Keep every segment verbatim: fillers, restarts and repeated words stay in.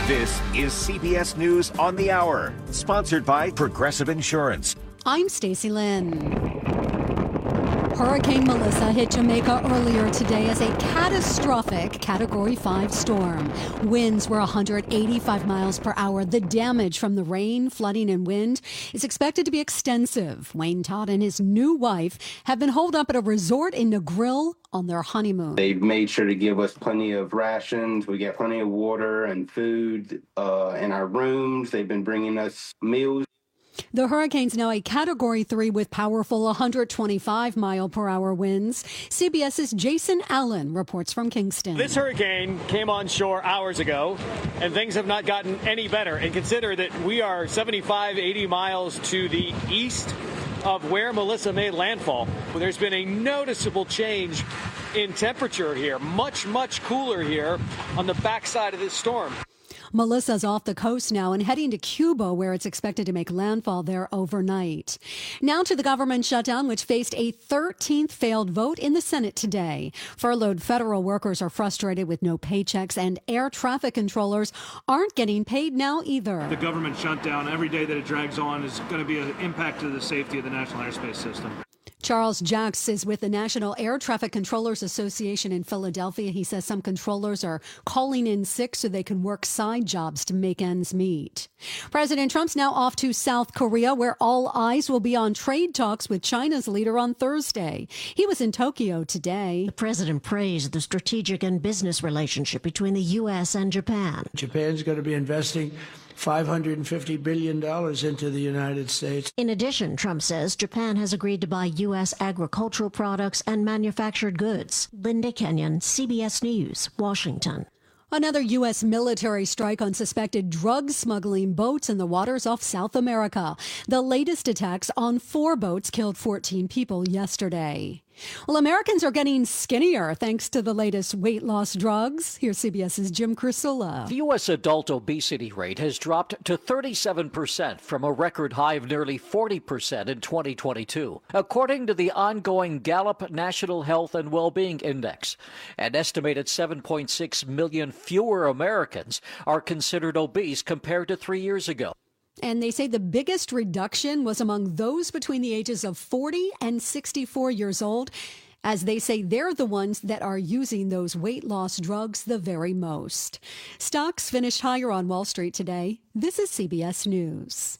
This is C B S News on the Hour, sponsored by Progressive Insurance. I'm Stacey Lynn. Hurricane Melissa hit Jamaica earlier today as a catastrophic Category five storm. Winds were one hundred eighty-five miles per hour. The damage from the rain, flooding, and wind is expected to be extensive. Wayne Todd and his new wife have been holed up at a resort in Negril on their honeymoon. They've made sure to give us plenty of rations. We get plenty of water and food uh, in our rooms. They've been bringing us meals. The hurricane's now a Category three with powerful one hundred twenty-five mile per hour winds. CBS's Jason Allen reports from Kingston. This hurricane came on shore hours ago, and things have not gotten any better. And consider that we are seventy-five, eighty miles to the east of where Melissa made landfall. There's been a noticeable change in temperature here, much, much cooler here on the backside of this storm. Melissa's off the coast now and heading to Cuba, where it's expected to make landfall there overnight. Now to the government shutdown, which faced a thirteenth failed vote in the Senate today. Furloughed federal workers are frustrated with no paychecks, and air traffic controllers aren't getting paid now either. The government shutdown, every day that it drags on, is going to be an impact to the safety of the national airspace system. Charles Jacks is with the National Air Traffic Controllers Association in Philadelphia. He says some controllers are calling in sick so they can work side jobs to make ends meet. President Trump's now off to South Korea, where all eyes will be on trade talks with China's leader on Thursday. He was in Tokyo today. The president praised the strategic and business relationship between the U S and Japan. Japan's going to be investing five hundred fifty billion dollars into the United States. In addition, Trump says Japan has agreed to buy U S agricultural products and manufactured goods. Linda Kenyon, C B S News, Washington. Another U S military strike on suspected drug smuggling boats in the waters off South America. The latest attacks on four boats killed fourteen people yesterday. Well, Americans are getting skinnier thanks to the latest weight loss drugs. Here's CBS's Jim Crisula. The U S adult obesity rate has dropped to thirty-seven percent from a record high of nearly forty percent in twenty twenty-two, according to the ongoing Gallup National Health and Well-Being Index. An estimated seven point six million fewer Americans are considered obese compared to three years ago. And they say the biggest reduction was among those between the ages of forty and sixty-four years old, as they say they're the ones that are using those weight loss drugs the very most. Stocks finished higher on Wall Street today. This is C B S News.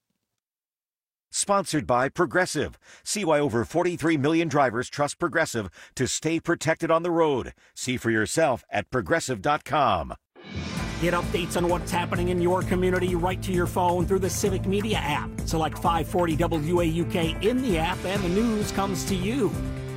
Sponsored by Progressive. See why over forty-three million drivers trust Progressive to stay protected on the road. See for yourself at progressive dot com. Get updates on what's happening in your community right to your phone through the Civic Media app. Select five forty W A U K in the app and the news comes to you.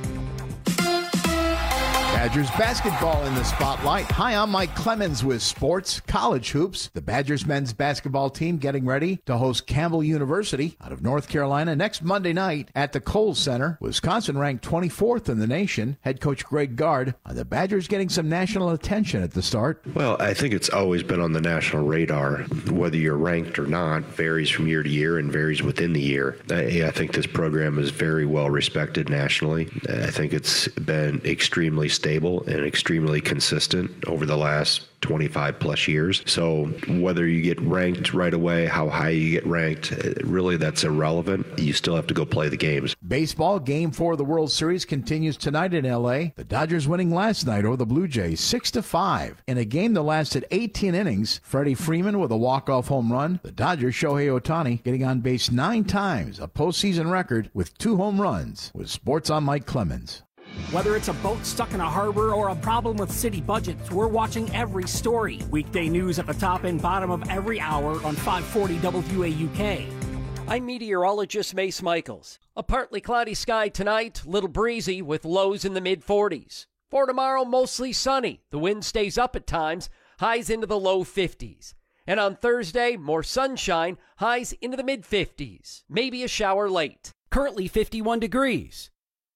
Badgers basketball in the spotlight. Hi, I'm Mike Clemens with sports, college hoops. The Badgers men's basketball team getting ready to host Campbell University out of North Carolina next Monday night at the Kohl Center. Wisconsin ranked twenty-fourth in the nation. Head coach Greg Gard. Are the Badgers getting some national attention at the start? Well, I think it's always been on the national radar. Whether you're ranked or not varies from year to year and varies within the year. I, I think this program is very well respected nationally. I think it's been extremely stable and extremely consistent over the last twenty-five plus years. So whether you get ranked right away, how high you get ranked, really that's irrelevant. You still have to go play the games. Baseball game four of the World Series continues tonight in L A. The Dodgers winning last night over the Blue Jays six to five. In a game that lasted eighteen innings, Freddie Freeman with a walk-off home run. The Dodgers Shohei Ohtani getting on base nine times, a postseason record with two home runs. With Sports on Mike Clemens. Whether it's a boat stuck in a harbor or a problem with city budgets, we're watching every story. Weekday news at the top and bottom of every hour on five forty W A U K. I'm meteorologist Mace Michaels. A partly cloudy sky tonight, little breezy with lows in the mid forties. For tomorrow, mostly sunny. The wind stays up at times, highs into the low fifties. And on Thursday, more sunshine, highs into the mid fifties. Maybe a shower late. Currently fifty-one degrees.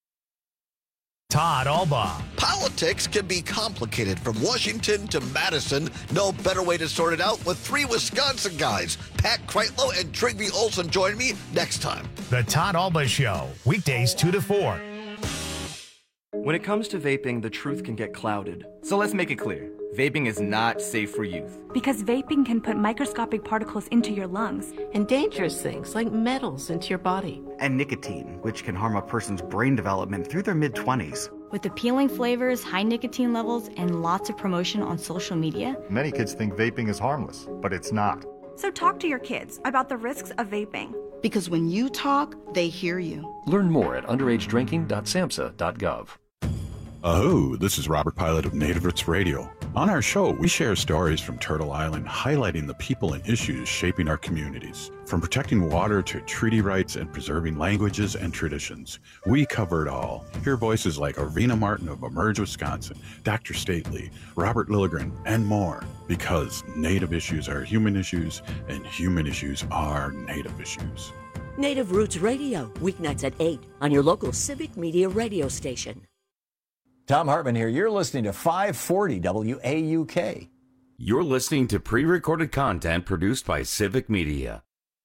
Todd Albaugh. Politics can be complicated from Washington to Madison. No better way to sort it out with three Wisconsin guys. Pat Kreitlow and Trygve Olsen join me next time. The Todd Albaugh Show, weekdays two to four. When it comes to vaping, the truth can get clouded. So let's make it clear. vaping is not safe for youth. Because vaping can put microscopic particles into your lungs. And dangerous things like metals into your body. And nicotine, which can harm a person's brain development through their mid-twenties. With appealing flavors, high nicotine levels, and lots of promotion on social media. Many kids think vaping is harmless, but it's not. So talk to your kids about the risks of vaping. Because when you talk, they hear you. Learn more at underage drinking dot samhsa dot gov. Aho, this is Robert Pilot of Native Roots Radio. On our show, we share stories from Turtle Island highlighting the people and issues shaping our communities. From protecting water to treaty rights and preserving languages and traditions, we cover it all. Hear voices like Arvina Martin of Emerge, Wisconsin, Doctor Stately, Robert Lilligren, and more. Because Native issues are human issues, and human issues are Native issues. Native Roots Radio, weeknights at eight on your local Civic Media radio station. Tom Hartman here. You're listening to five forty W A U K. You're listening to pre-recorded content produced by Civic Media.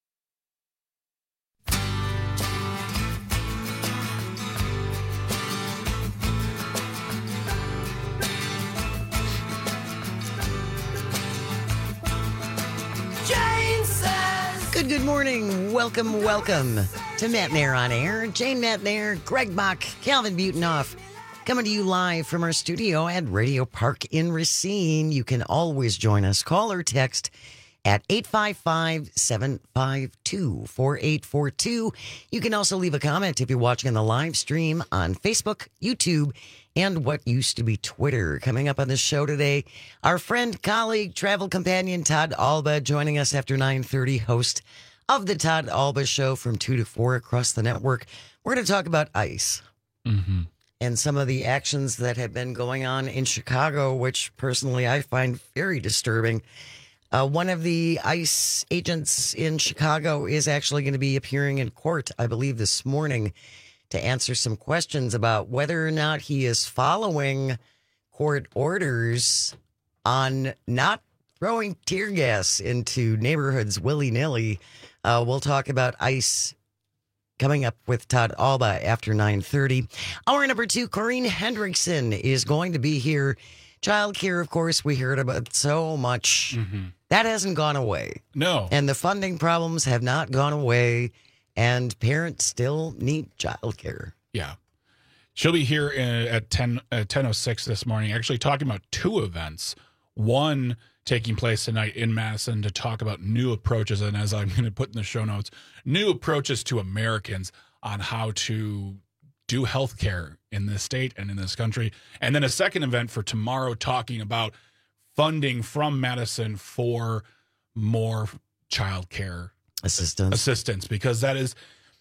Good, good morning. Welcome, welcome to Matt Nair on Air. Jane Matt Nair, Greg Bach, Calvin Butenhoff. Coming to you live from our studio at Radio Park in Racine. You can always join us. Call or text at eight five five, seven five two, four eight four two. You can also leave a comment if you're watching on the live stream on Facebook, YouTube, and what used to be Twitter. Coming up on the show today, our friend, colleague, travel companion Todd Alba joining us after nine thirty, host of the Todd Alba Show from two to four across the network. We're going to talk about ICE. Mm-hmm. And some of the actions that have been going on in Chicago, which personally I find very disturbing. Uh, one of the ICE agents in Chicago is actually going to be appearing in court, I believe, this morning to answer some questions about whether or not he is following court orders on not throwing tear gas into neighborhoods willy-nilly. Uh, we'll talk about ICE coming up with Todd Alba after nine thirty. Hour number two, Corinne Hendrickson is going to be here. Childcare, of course, we heard about so much. Mm-hmm. That hasn't gone away. No. And the funding problems have not gone away, and parents still need childcare. Yeah. She'll be here at ten oh six this morning, actually talking about two events. One taking place tonight in Madison to talk about new approaches, and as I'm going to put in the show notes, new approaches to Americans on how to do healthcare in this state and in this country. And then a second event for tomorrow talking about funding from Madison for more child care assistance. assistance, because that is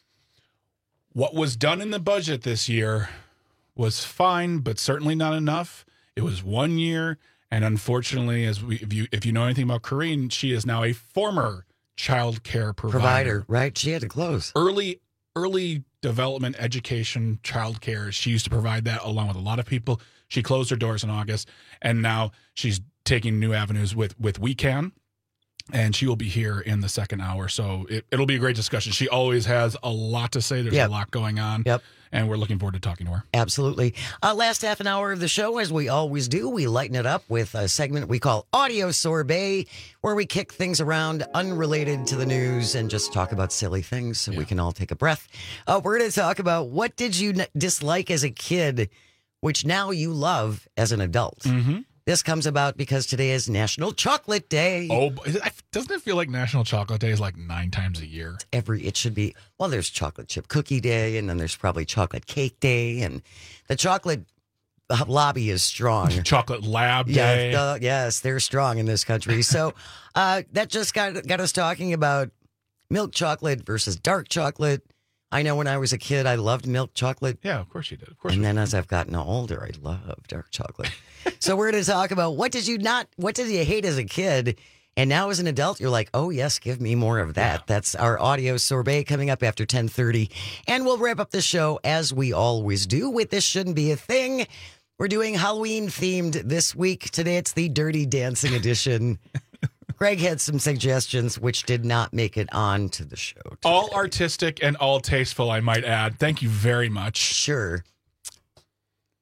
what was done in the budget this year was fine, but certainly not enough. It was one year. And unfortunately, as we, if you if you know anything about Corinne, she is now a former child care provider. Provider, right? She had to close. Early early development education, child care. She used to provide that along with a lot of people. She closed her doors in August, and now she's taking new avenues with with We Can, and she will be here in the second hour. So it, it'll be a great discussion. She always has a lot to say. There's yep. a lot going on. Yep. And we're looking forward to talking to her. Absolutely. Uh, last half an hour of the show, as we always do, we lighten it up with a segment we call Audio Sorbet, where we kick things around unrelated to the news and just talk about silly things so yeah. we can all take a breath. Uh, we're going to talk about what did you n- dislike as a kid, which now you love as an adult. Mm-hmm. This comes about because today is National Chocolate Day. Oh, doesn't it feel like National Chocolate Day is like nine times a year? Every, it should be. Well, there's Chocolate Chip Cookie Day, and then there's probably Chocolate Cake Day, and the chocolate lobby is strong. Chocolate Lab Day. Yeah, uh, yes, they're strong in this country. So uh, that just got, got us talking about milk chocolate versus dark chocolate. I know when I was a kid, I loved milk chocolate. Yeah, of course you did. Of course. And then did. as I've gotten older, I love dark chocolate. So we're going to talk about what did you not, what did you hate as a kid? And now as an adult, you're like, oh, yes, give me more of that. Yeah. That's our audio sorbet coming up after ten thirty. And we'll wrap up the show as we always do with This Shouldn't Be a Thing. We're doing Halloween themed this week. Today it's the Dirty Dancing edition. Greg had some suggestions which did not make it on to the show today. All artistic and all tasteful, I might add. Thank you very much. Sure.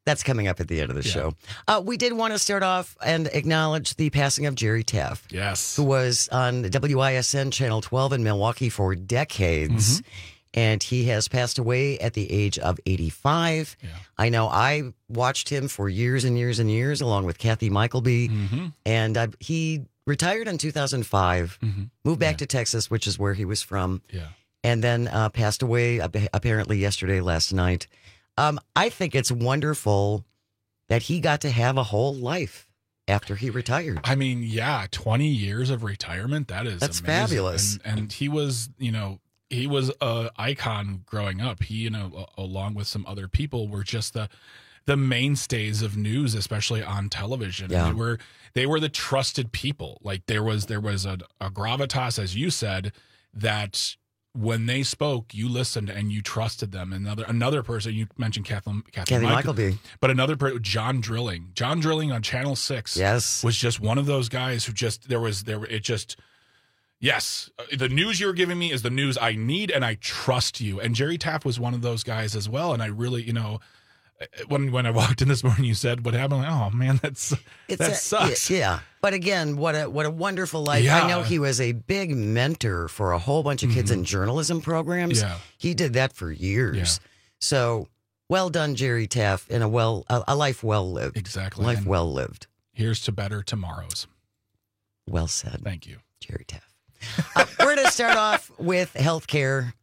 That's coming up at the end of the Yeah. show. Uh, we did want to start off and acknowledge the passing of Jerry Taff. Yes. Who was on W I S N Channel twelve in Milwaukee for decades. Mm-hmm. And he has passed away at the age of eighty-five. Yeah. I know I watched him for years and years and years, along with Kathy Michaelby. Mm-hmm. And I, he retired in two thousand five, Mm-hmm. moved back to Texas, which is where he was from. Yeah. And then uh, passed away ap- apparently yesterday, last night. Um, I think it's wonderful that he got to have a whole life after he retired. I mean, yeah, twenty years of retirement. That is That's amazing. fabulous. And, and he was, you know, he was a icon growing up. He, you know, a- along with some other people, were just the the mainstays of news, especially on television. Yeah. They were they were the trusted people. Like there was there was a, a gravitas, as you said, that when they spoke, you listened and you trusted them. Another another person, you mentioned Kathleen, Kathleen Kathy Michaelby. but another person, John Drilling. John Drilling on Channel Six, Yes. was just one of those guys who just there was there it just yes, the news you're giving me is the news I need, and I trust you. And Jerry Taft was one of those guys as well. And I really, you know, when when I walked in this morning, you said what happened. I'm like, oh man, that's It's that a- sucks. Yeah. But again, what a what a wonderful life. Yeah. I know he was a big mentor for a whole bunch of kids in journalism programs. Yeah. He did that for years. Yeah. So well done, Jerry Taft, in a well a, a life well lived. Exactly. Life And well lived. Here's to better tomorrows. Well said. Thank you, Jerry Taft. Uh, we're going to start off with healthcare.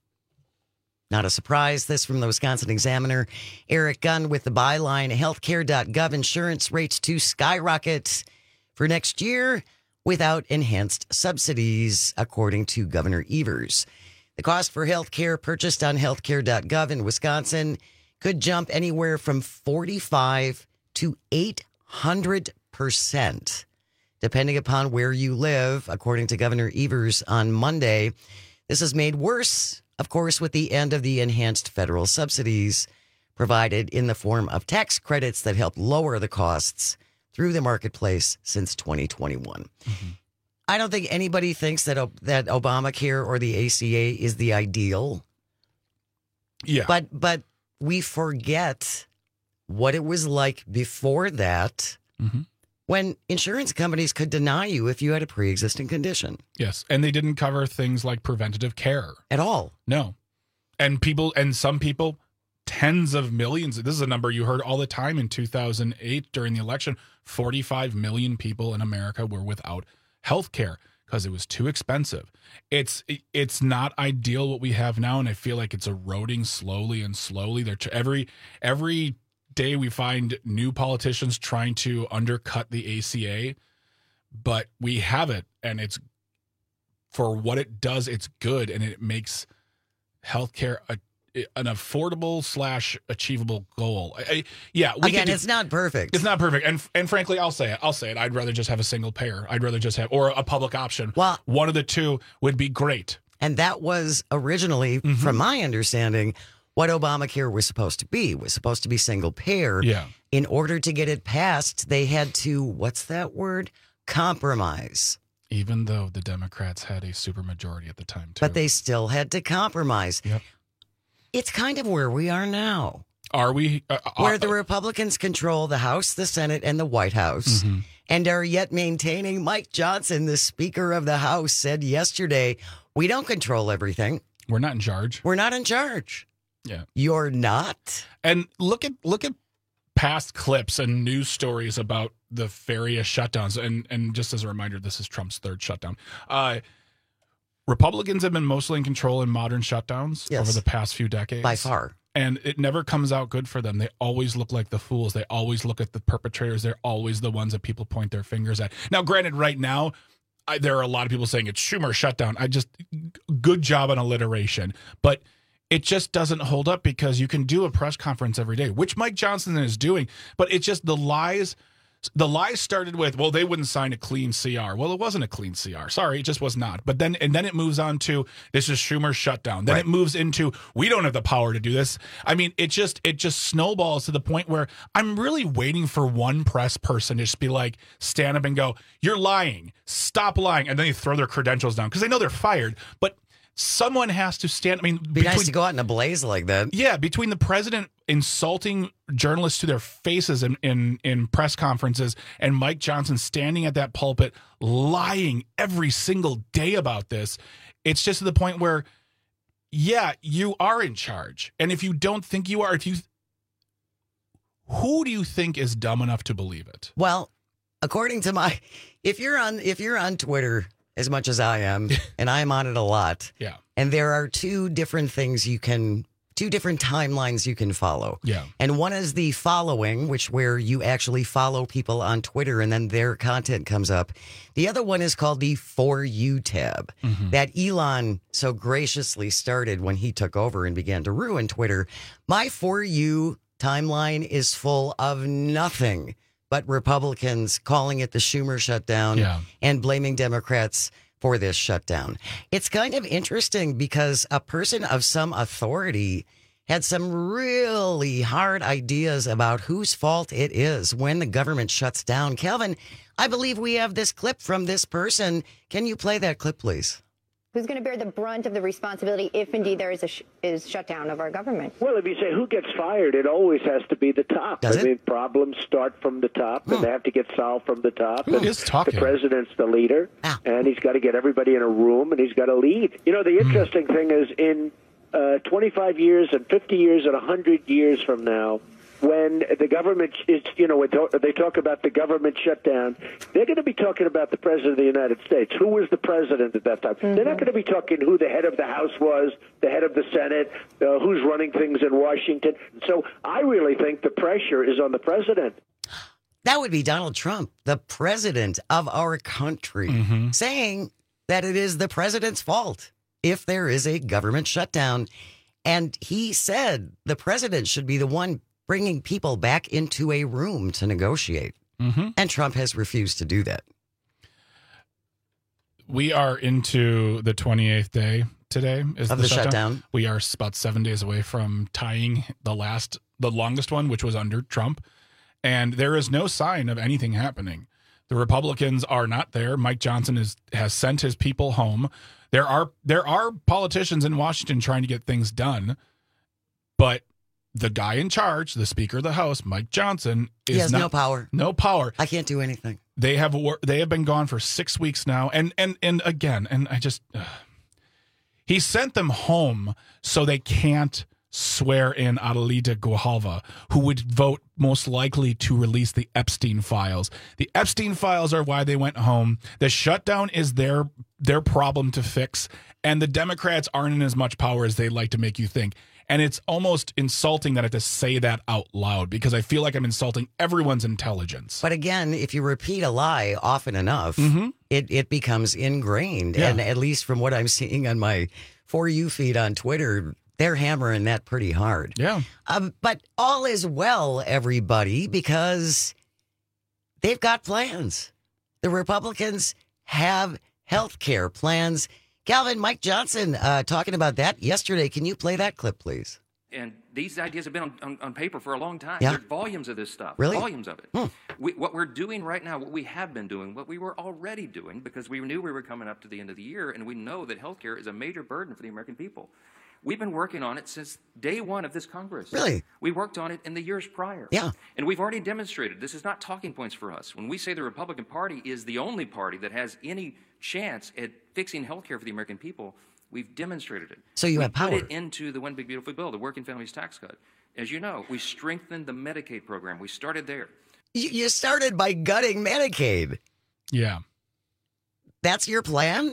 Not a surprise. This from the Wisconsin Examiner. Eric Gunn with the byline, healthcare dot gov insurance rates to skyrocket for next year without enhanced subsidies, according to Governor Evers. The cost for healthcare purchased on healthcare dot gov in Wisconsin could jump anywhere from forty-five to eight hundred percent, depending upon where you live, according to Governor Evers on Monday. This is made worse, of course, with the end of the enhanced federal subsidies provided in the form of tax credits that help lower the costs through the marketplace since twenty twenty-one. Mm-hmm. I don't think anybody thinks that that Obamacare or the A C A is the ideal. Yeah. But but we forget what it was like before that, Mm-hmm. when insurance companies could deny you if you had a pre-existing condition. Yes, and they didn't cover things like preventative care at all. No, and people and some people, tens of millions. This is a number you heard all the time in two thousand eight during the election. forty-five million people in America were without health care because it was too expensive. It's it's not ideal what we have now, and I feel like it's eroding slowly and slowly. They're tr- every every day we find new politicians trying to undercut the A C A, but we have it, and it's for what it does. It's good, and it makes healthcare a an affordable slash achievable goal. I, I, yeah, we Again, could do- it's not perfect. It's not perfect, and and frankly, I'll say it. I'll say it. I'd rather just have a single payer. I'd rather just have or a public option. Well, one of the two would be great. And that was originally, Mm-hmm. from my understanding, what Obamacare was supposed to be. It was supposed to be single payer. Yeah. In order to get it passed, they had to, what's that word? Compromise. Even though the Democrats had a supermajority at the time, too. But they still had to compromise. Yep. It's kind of where we are now. Are we? Uh, Where uh, the Republicans control the House, the Senate, and the White House, Mhm. and are yet maintaining. Mike Johnson, the Speaker of the House, said yesterday, we don't control everything. We're not in charge. We're not in charge. Yeah. You're not? And look at look at past clips and news stories about the various shutdowns. And and just as a reminder, this is Trump's third shutdown. Uh, Republicans have been mostly in control in modern shutdowns Yes. over the past few decades. By far. And it never comes out good for them. They always look like the fools. They always look at the perpetrators. They're always the ones that people point their fingers at. Now, granted, right now, I, there are a lot of people saying it's Schumer shutdown. I just, good job on alliteration. But it just doesn't hold up because you can do a press conference every day, which Mike Johnson is doing. But it's just the lies. The lies started with, well, they wouldn't sign a clean C R. Well, it wasn't a clean C R. Sorry, it just was not. But then, and then it moves on to, this is Schumer's shutdown. Then Right. it moves into, we don't have the power to do this. I mean, it just, it just snowballs to the point where I'm really waiting for one press person to just be like, stand up and go, you're lying. Stop lying. And then they throw their credentials down because they know they're fired. But someone has to stand. I mean, be nice to go out in a blaze like that. Yeah, between the president insulting journalists to their faces in, in, in press conferences and Mike Johnson standing at that pulpit lying every single day about this, it's just to the point where, yeah, you are in charge. And if you don't think you are, if you, who do you think is dumb enough to believe it? Well, according to my, if you're on, if you're on Twitter as much as I am, and I'm on it a lot. Yeah. And there are two different things you can, two different timelines you can follow. Yeah. And one is the following, which where you actually follow people on Twitter and then their content comes up. The other one is called the For You tab Mm-hmm. that Elon so graciously started when he took over and began to ruin Twitter. My For You timeline is full of nothing but Republicans calling it the Schumer shutdown Yeah. and blaming Democrats for this shutdown. It's kind of interesting because a person of some authority had some really hard ideas about whose fault it is when the government shuts down. Calvin, I believe we have this clip from this person. Can you play that clip, please? Who's going to bear the brunt of the responsibility if indeed there is a sh- is shutdown of our government? Well, if you say who gets fired, it always has to be the top. Does I it? mean, problems start from the top, Hmm. and they have to get solved from the top. Who And is talking? The president's the leader, Ah. and he's got to get everybody in a room, and he's got to lead. You know, the interesting thing is in uh, twenty-five years and fifty years and one hundred years from now, when the government is, you know, when they talk about the government shutdown, they're going to be talking about the president of the United States. Who was the president at that time? Mm-hmm. They're not going to be talking who the head of the House was, the head of the Senate, uh, who's running things in Washington. So I really think the pressure is on the president. That would be Donald Trump, the president of our country, Mm-hmm. saying that it is the president's fault if there is a government shutdown. And he said the president should be the one bringing people back into a room to negotiate. Mm-hmm. And Trump has refused to do that. We are into the twenty-eighth day today. Is Of the, the shutdown. shutdown. We are about seven days away from tying the last, the longest one, which was under Trump. And there is no sign of anything happening. The Republicans are not there. Mike Johnson is, has sent his people home. There are there are politicians in Washington trying to get things done, but the guy in charge, the Speaker of the House, Mike Johnson, is He has not, no power. No power. I can't do anything. They have wor- they have been gone for six weeks now, and and and again, and I just uh, he sent them home so they can't swear in Adelita Grijalva, who would vote most likely to release the Epstein files. The Epstein files are why they went home. The shutdown is their their problem to fix, and the Democrats aren't in as much power as they like to make you think. And it's almost insulting that I have to say that out loud because I feel like I'm insulting everyone's intelligence. But again, if you repeat a lie often enough, Mm-hmm. it, it becomes ingrained. Yeah. And at least from what I'm seeing on my For You feed on Twitter, they're hammering that pretty hard. Yeah. Um, but all is well, everybody, because they've got plans. The Republicans have health care plans. Calvin, Mike Johnson uh, talking about that yesterday. Can you play that clip, please? And these ideas have been on, on, on paper for a long time. Yeah. There's volumes of this stuff. Really? Volumes of it. Hmm. We, what we're doing right now, what we have been doing, what we were already doing, because we knew we were coming up to the end of the year, and we know that healthcare is a major burden for the American people. We've been working on it since day one of this Congress. Really? We worked on it in the years prior. Yeah. And we've already demonstrated this is not talking points for us. When we say the Republican Party is the only party that has any chance at fixing health care for the American people, we've demonstrated it. So you we have power. put it into the One Big Beautiful Bill, the Working Families Tax Cut. As you know, we strengthened the Medicaid program. We started there. You, you started by gutting Medicaid. Yeah. That's your plan?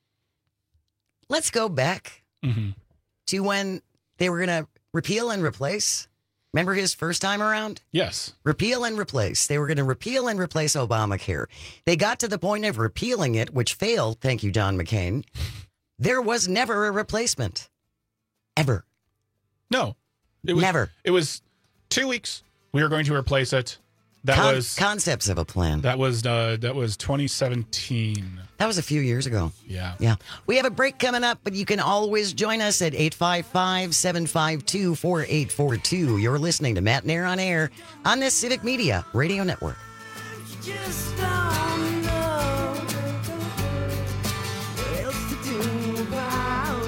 Let's go back Mm-hmm. to when they were going to repeal and replace. Remember his first time around? Yes. Repeal and replace. They were going to repeal and replace Obamacare. They got to the point of repealing it, which failed. Thank you, John McCain. There was never a replacement. Ever. No. It was, Never. It was two weeks. We were going to replace it. That Con- was concepts of a plan. That was uh, that was twenty seventeen. That was a few years ago. Yeah. Yeah. We have a break coming up, but you can always join us at eight five five, seven five two, four eight four two. You're listening to Matt Nair on Air on this Civic Media Radio Network. Just don't know what else to do about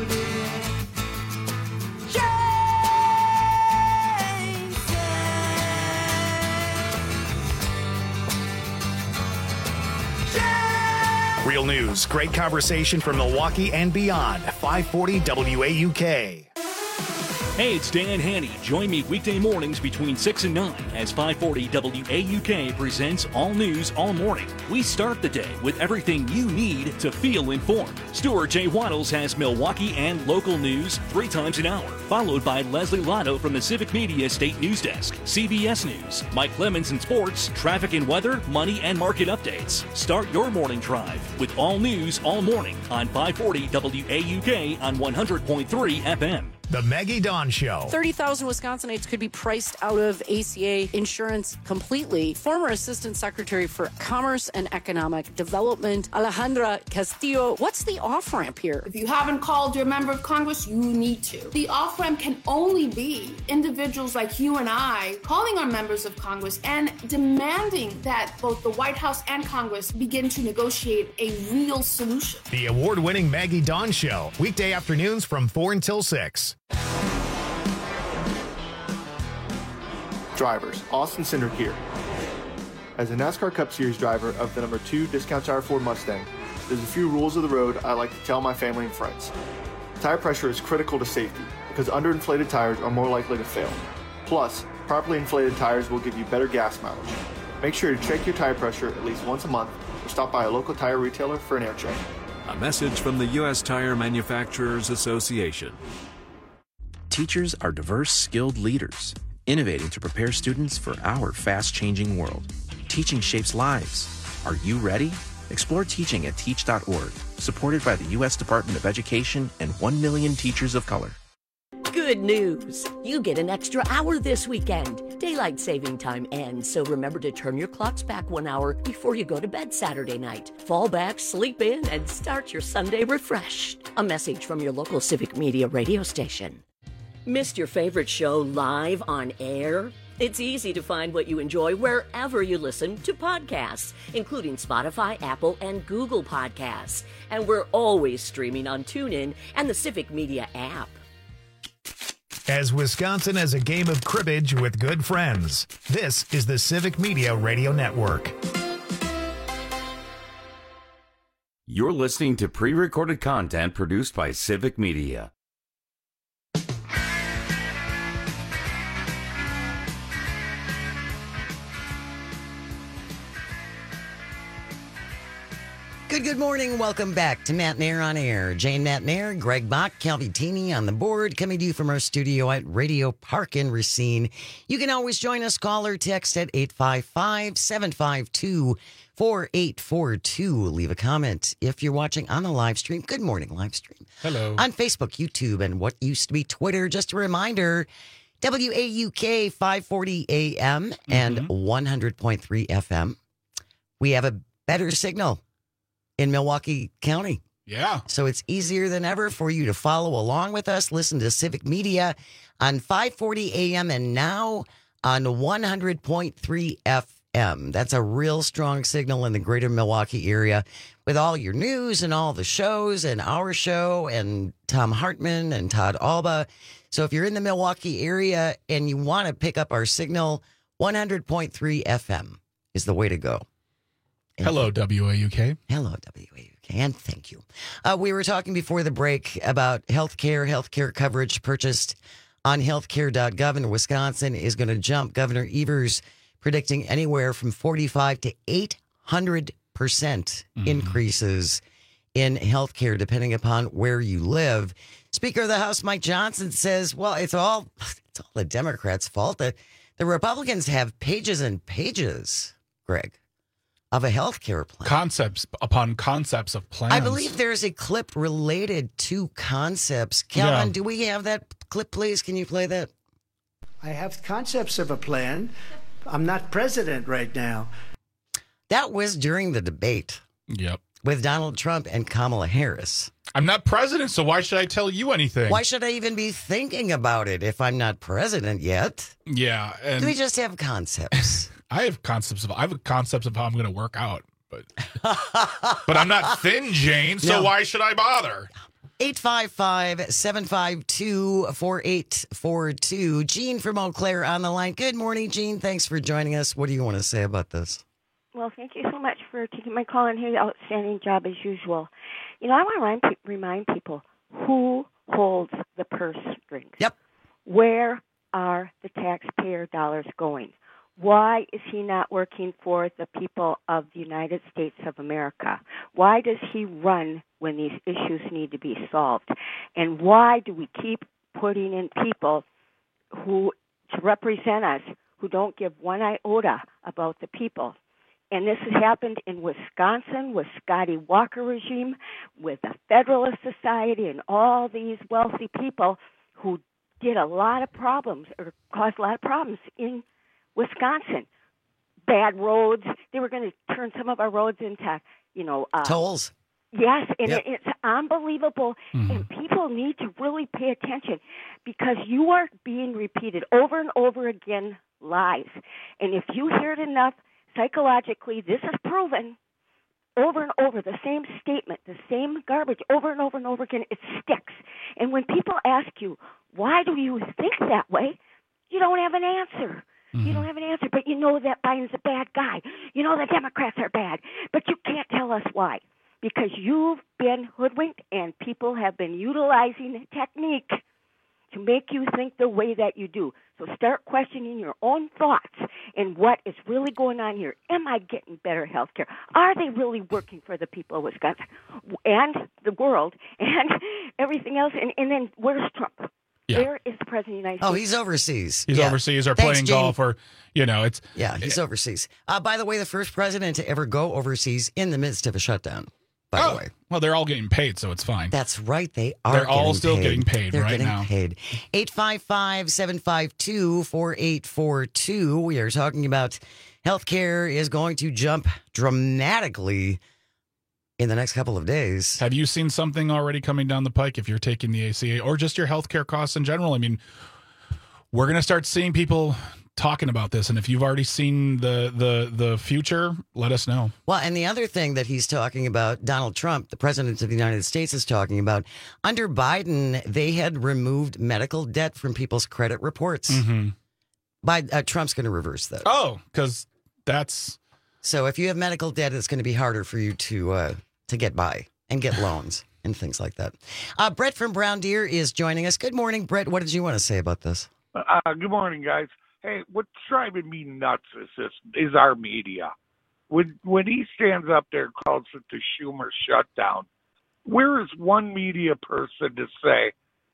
Real news, great conversation from Milwaukee and beyond. five forty W A U K. Hey, it's Dan Haney. Join me weekday mornings between six and nine as five forty W A U K presents All News All Morning. We start the day with everything you need to feel informed. Stuart J. Waddles has Milwaukee and local news three times an hour, followed by Leslie Lotto from the Civic Media State News Desk, C B S News, Mike Lemons in sports, traffic and weather, money and market updates. Start your morning drive with All News All Morning on five forty W A U K on one hundred point three F M. The Maggie Dawn Show. thirty thousand Wisconsinites could be priced out of A C A insurance completely. Former Assistant Secretary for Commerce and Economic Development, Alejandra Castillo, what's the off-ramp here? If you haven't called your member of Congress, you need to. The off-ramp can only be individuals like you and I calling our members of Congress and demanding that both the White House and Congress begin to negotiate a real solution. The award-winning Maggie Dawn Show. Weekday afternoons from four until six. Drivers, Austin Cindric here. As a NASCAR Cup Series driver of the number two Discount Tire Ford Mustang, there's a few rules of the road I like to tell my family and friends. Tire pressure is critical to safety because underinflated tires are more likely to fail. Plus, properly inflated tires will give you better gas mileage. Make sure to check your tire pressure at least once a month or stop by a local tire retailer for an air check. A message from the U S Tire Manufacturers Association. Teachers are diverse, skilled leaders, innovating to prepare students for our fast-changing world. Teaching shapes lives. Are you ready? Explore teaching at teach dot org, supported by the U S Department of Education and one million teachers of color. Good news! You get an extra hour this weekend. Daylight saving time ends, so remember to turn your clocks back one hour before you go to bed Saturday night. Fall back, sleep in, and start your Sunday refreshed. A message from your local Civic Media radio station. Missed your favorite show live on air? It's easy to find what you enjoy wherever you listen to podcasts, including Spotify, Apple, and Google Podcasts. And we're always streaming on TuneIn and the Civic Media app. As Wisconsin has a game of cribbage with good friends, this is the Civic Media Radio Network. You're listening to pre-recorded content produced by Civic Media. Good, good morning. Welcome back to Matt Nair on Air. Jane Matt Nair, Greg Bach, Calvitini on the board, coming to you from our studio at Radio Park in Racine. You can always join us, call or text at eight five five, seven five two, four eight four two. Leave a comment if you're watching on the live stream. Good morning, live stream. Hello. On Facebook, YouTube, and what used to be Twitter. Just a reminder, W A U K five forty A M and mm-hmm. one hundred point three F M. We have a better signal in Milwaukee County. Yeah. So it's easier than ever for you to follow along with us. Listen to Civic Media on five forty A M and now on one hundred point three F M. That's a real strong signal in the greater Milwaukee area with all your news and all the shows and our show and Tom Hartman and Todd Alba. So if you're in the Milwaukee area and you want to pick up our signal, one hundred point three F M is the way to go. Hello, W A U K. Hello, W A U K, and thank you. Uh, we were talking before the break about health care. Health care coverage purchased on healthcare dot gov in Wisconsin is going to jump. Governor Evers predicting anywhere from forty-five to eight hundred percent mm-hmm. increases in health care, depending upon where you live. Speaker of the House, Mike Johnson, says, well, it's all, it's all the Democrats' fault. The, the Republicans have pages and pages, Greg, of a health care plan. Concepts upon concepts of plans. I believe there's a clip related to concepts. Calvin, yeah. do we have that clip, please? Can you play that? I have concepts of a plan. I'm not president right now. That was during the debate. Yep. With Donald Trump and Kamala Harris. I'm not president, so why should I tell you anything? Why should I even be thinking about it if I'm not president yet? Yeah. And do we just have concepts? I have concepts of I have concepts of how I'm going to work out, but but I'm not thin, Jane. So no. Why should I bother? eight five five, seven five two, four eight four two. Gene from Eau Claire on the line. Good morning, Gene. Thanks for joining us. What do you want to say about this? Well, thank you so much for taking my call and your outstanding job as usual. You know, I want to remind, remind people who holds the purse strings. Yep. Where are the taxpayer dollars going? Why is he not working for the people of the United States of America? Why does he run when these issues need to be solved? And why do we keep putting in people who to represent us who don't give one iota about the people? And this has happened in Wisconsin with Scotty Walker regime, with the Federalist Society, and all these wealthy people who did a lot of problems or caused a lot of problems in Wisconsin. Bad roads. They were going to turn some of our roads into, you know, uh, tolls. Yes, and Yep. it's unbelievable, Mhm. and people need to really pay attention because you are being repeated over and over again lies. And if you hear it enough, psychologically, this is proven over and over, the same statement, the same garbage over and over and over again, it sticks. And when people ask you, why do you think that way, you don't have an answer. Mm-hmm. You don't have an answer, but you know that Biden's a bad guy. You know the Democrats are bad, but you can't tell us why. Because you've been hoodwinked and people have been utilizing technique to make you think the way that you do. So start questioning your own thoughts and what is really going on here. Am I getting better health care? Are they really working for the people of Wisconsin and the world and everything else? And, and then where's Trump? Yeah. Where is the President of the United States? Oh, he's overseas. He's Yeah. overseas or Thanks, playing Jane. golf or, you know, it's. Yeah, he's overseas. Uh, by the way, the first president to ever go overseas in the midst of a shutdown, by oh, the way. Well, they're all getting paid, so it's fine. That's right. They are They're all getting still paid. getting paid They're right getting now. paid. eight five five, seven five two, four eight four two. We are talking about healthcare is going to jump dramatically in the next couple of days. Have you seen something already coming down the pike if you're taking the A C A or just your healthcare costs in general? I mean, we're going to start seeing people talking about this, and if you've already seen the the the future, let us know. Well, and the other thing that he's talking about, Donald Trump, the president of the United States, is talking about, under Biden, they had removed medical debt from people's credit reports. Mm-hmm. By uh, Trump's going to reverse that. Oh, because that's so. If you have medical debt, it's going to be harder for you to uh, to get by and get loans and things like that. Uh, Brett from Brown Deer is joining us. Good morning, Brett. What did you want to say about this? Uh, good morning, guys. Hey, what's driving me nuts is this is our media. When when he stands up there and calls it the Schumer shutdown, where is one media person to say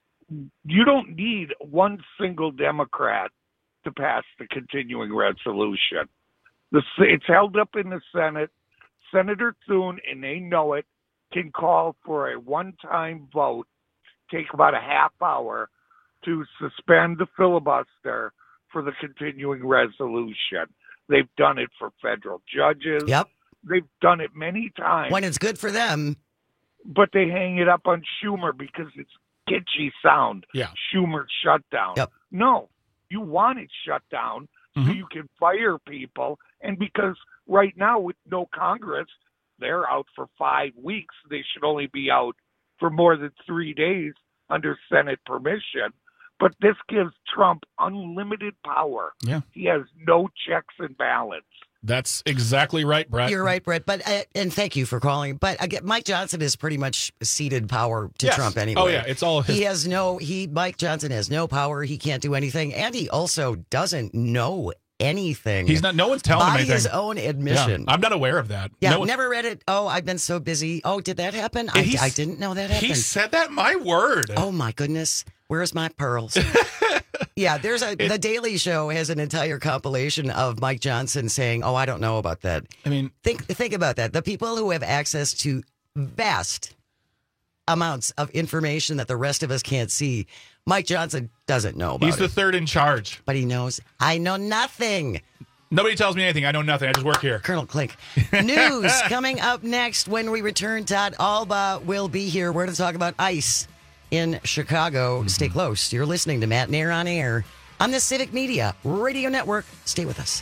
you don't need one single Democrat to pass the continuing resolution? The it's held up in the Senate. Senator Thune, and they know it, can call for a one-time vote, take about a half hour to suspend the filibuster for the continuing resolution. They've done it for federal judges. Yep. They've done it many times. When it's good for them. But they hang it up on Schumer because it's kitschy sound. Yeah. Schumer shutdown. Yep. No, you want it shut down Mm-hmm. so you can fire people. And because right now with no Congress, they're out for five weeks. They should only be out for more than three days under Senate permission. But this gives Trump unlimited power. Yeah. He has no checks and balance. That's exactly right, Brett. You're right, Brett. But uh, and thank you for calling. But again, Mike Johnson has pretty much ceded power to Yes. Trump anyway. Oh, yeah, it's all his- He has no. He Mike Johnson has no power. He can't do anything, and he also doesn't know anything. He's not. No one's telling him by anything. his own admission. Yeah, I'm not aware of that. Yeah, No one- never read it. Oh, I've been so busy. Oh, did that happen? I, He's- I didn't know that happened. He said that. My word. Oh my goodness. Where's my pearls? Yeah, there's a the Daily Show has an entire compilation of Mike Johnson saying, "Oh, I don't know about that." I mean, think think about that. The people who have access to vast amounts of information that the rest of us can't see, Mike Johnson doesn't know about He's the it. third in charge. But he knows, I know nothing. Nobody tells me anything. I know nothing. I just work here. Colonel Klink. News coming up next when we return. Todd Alba will be here. We're going to talk about ICE in Chicago. Mm-hmm. Stay close. You're listening to Matt Nair on Air on the Civic Media Radio Network. Stay with us.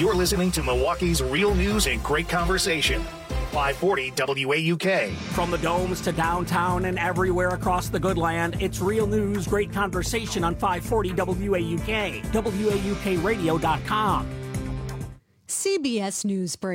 You're listening to Milwaukee's real news and great conversation. five forty W A U K. From the domes to downtown and everywhere across the good land, it's real news, great conversation on five forty W A U K, W A U K radio dot com. C B S News Brief.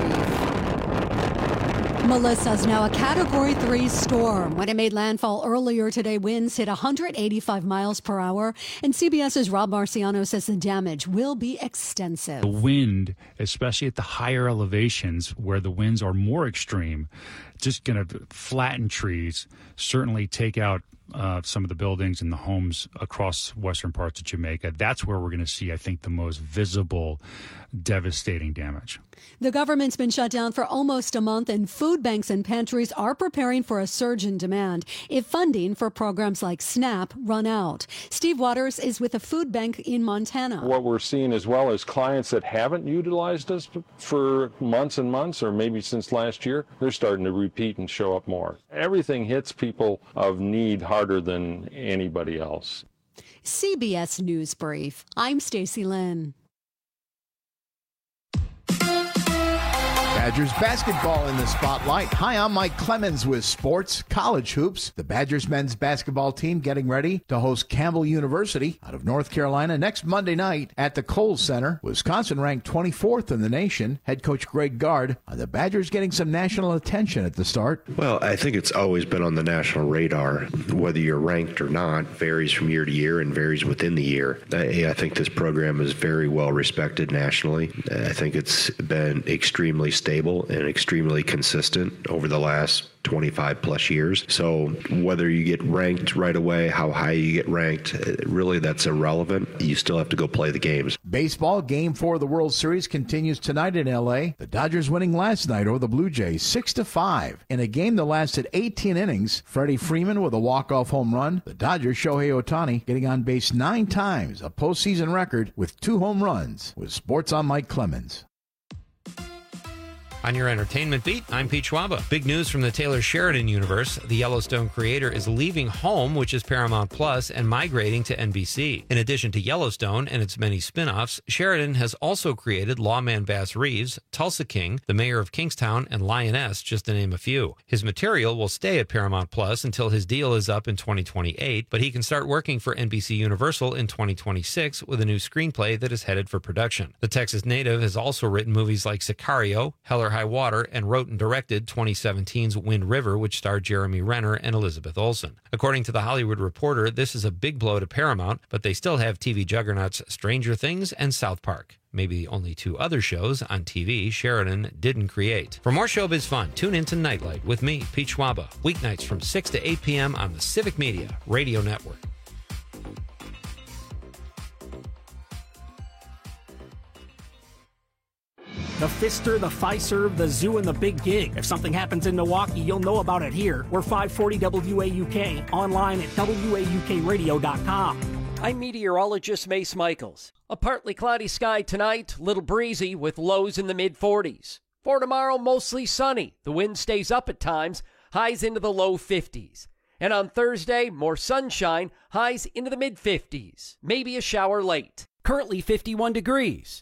Melissa's now a Category three storm. When it made landfall earlier today, winds hit one hundred eighty-five miles per hour. And CBS's Rob Marciano says the damage will be extensive. The wind, especially at the higher elevations where the winds are more extreme, just going to flatten trees, certainly take out uh, some of the buildings and the homes across western parts of Jamaica. That's where we're going to see, I think, the most visible, devastating damage. The government's been shut down for almost a month, and food banks and pantries are preparing for a surge in demand if funding for programs like SNAP run out. Steve Waters is with a food bank in Montana. What we're seeing as well is clients that haven't utilized us for months and months, or maybe since last year, they're starting to repeat and show up more. Everything hits people of need harder than anybody else. C B S News Brief. I'm Stacey Lynn. Badgers basketball in the spotlight. Hi, I'm Mike Clemens with Sports College Hoops. The Badgers men's basketball team getting ready to host Campbell University out of North Carolina next Monday night at the Kohl Center. Wisconsin ranked twenty-fourth in the nation. Head coach Greg Gard. Are the Badgers getting some national attention at the start? Well, I think it's always been on the national radar. Whether you're ranked or not varies from year to year and varies within the year. I, I think this program is very well respected nationally. I think it's been extremely stable and extremely consistent over the last twenty-five plus years. So whether you get ranked right away, how high you get ranked, really that's irrelevant. You still have to go play the games. Baseball game four of the World Series continues tonight in L A. The Dodgers winning last night over the Blue Jays six to five. In a game that lasted eighteen innings, Freddie Freeman with a walk-off home run. The Dodgers, Shohei Ohtani, getting on base nine times, a postseason record with two home runs. With Sports on Mike Clemens. On your entertainment beat, I'm Pete Schwaba. Big news from the Taylor Sheridan universe. The Yellowstone creator is leaving home, which is Paramount Plus, and migrating to N B C. In addition to Yellowstone and its many spin-offs, Sheridan has also created Lawman Bass Reeves, Tulsa King, The Mayor of Kingstown, and Lioness, just to name a few. His material will stay at Paramount Plus until his deal is up in twenty twenty-eight, but he can start working for N B C Universal in twenty twenty-six with a new screenplay that is headed for production. The Texas native has also written movies like Sicario, Hell or High Water, and wrote and directed twenty seventeen's Wind River, which starred Jeremy Renner and Elizabeth Olsen. According to The Hollywood Reporter, this is a big blow to Paramount, but they still have T V juggernauts Stranger Things and South Park. Maybe the only two other shows on T V Sheridan didn't create. For more showbiz fun, tune in to Nightlight with me, Pete Schwaba, weeknights from six to eight p.m. on the Civic Media Radio Network. The Fister, the Fiserv, the Zoo, and the Big Gig. If something happens in Milwaukee, you'll know about it here. We're five forty W A U K, online at W A U K radio dot com. I'm meteorologist Mace Michaels. A partly cloudy sky tonight, little breezy with lows in the mid forties. For tomorrow, mostly sunny. The wind stays up at times, highs into the low fifties. And on Thursday, more sunshine, highs into the mid fifties. Maybe a shower late. Currently fifty-one degrees.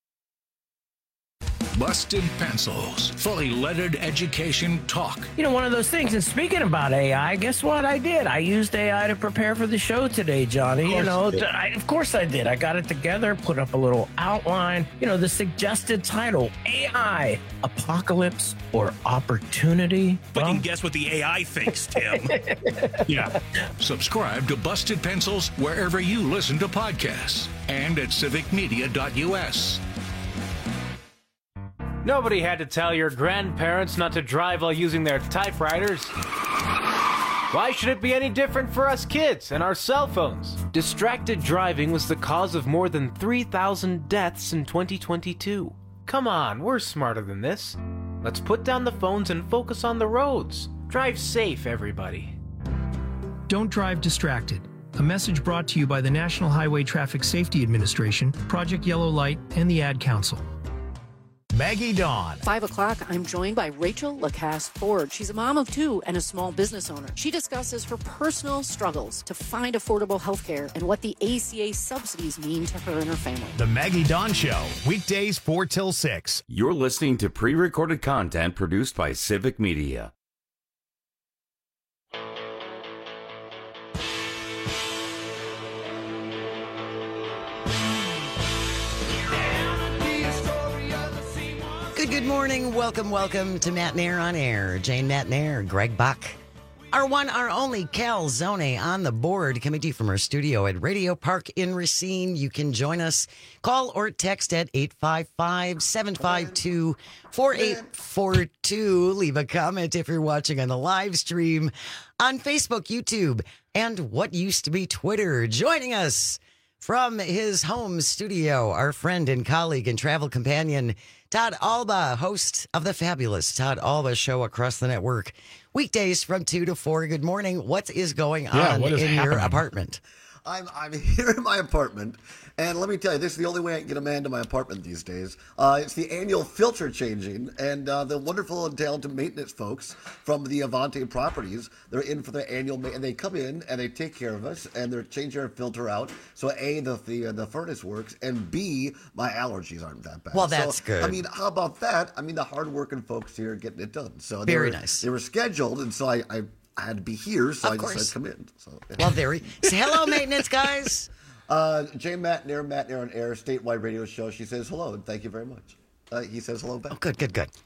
Busted Pencils, fully leaded education talk. You know, one of those things, and speaking about A I, guess what I did? I used A I to prepare for the show today, Johnny. You know, you I, of course I did. I got it together, put up a little outline. You know, the suggested title, A I, Apocalypse or Opportunity. But well, you can guess what the A I thinks, Tim. Yeah. Subscribe to Busted Pencils wherever you listen to podcasts and at civic media dot U S. Nobody had to tell your grandparents not to drive while using their typewriters. Why should it be any different for us kids and our cell phones? Distracted driving was the cause of more than three thousand deaths in twenty twenty-two. Come on, we're smarter than this. Let's put down the phones and focus on the roads. Drive safe, everybody. Don't drive distracted. A message brought to you by the National Highway Traffic Safety Administration, Project Yellow Light, and the Ad Council. Maggie Dawn. Five o'clock, I'm joined by Rachel Lacasse Ford. She's a mom of two and a small business owner. She discusses her personal struggles to find affordable health care and what the A C A subsidies mean to her and her family. The Maggie Dawn Show, weekdays four till six. You're listening to pre-recorded content produced by Civic Media. Good, good morning. Welcome, welcome to Matt Nair on Air. Jane Matt Nair, Greg Buck. Our one, our only Cal Zone on the board, coming to you from our studio at Radio Park in Racine. You can join us. Call or text at eight five five, seven five two, four eight four two. Leave a comment if you're watching on the live stream on Facebook, YouTube, and what used to be Twitter. Joining us from his home studio, our friend and colleague and travel companion, Todd Alba, host of the fabulous Todd Alba Show across the network. Weekdays from two to four. Good morning. What is going Yeah, on what is in happening? your apartment? I'm I'm here in my apartment, and let me tell you, this is the only way I can get a man to my apartment these days. Uh, it's the annual filter changing, and uh, the wonderful and talented maintenance folks from the Avante Properties, they're in for the annual, ma- and they come in and they take care of us, and they're changing our filter out. So A, the the, uh, the furnace works, and B, my allergies aren't that bad. Well, that's so, good. I mean, how about that? I mean, the hardworking folks here are getting it done. So they Very were, nice. They were scheduled, and so I. I I had to be here, so Of I just course. had to come in. So, yeah. Well, very. Say hello, maintenance guys. Uh, Jane Matt Nair, Matt Nair on Air, statewide radio show. She says hello and thank you very much. Uh, he says hello back. Oh, good, good, good.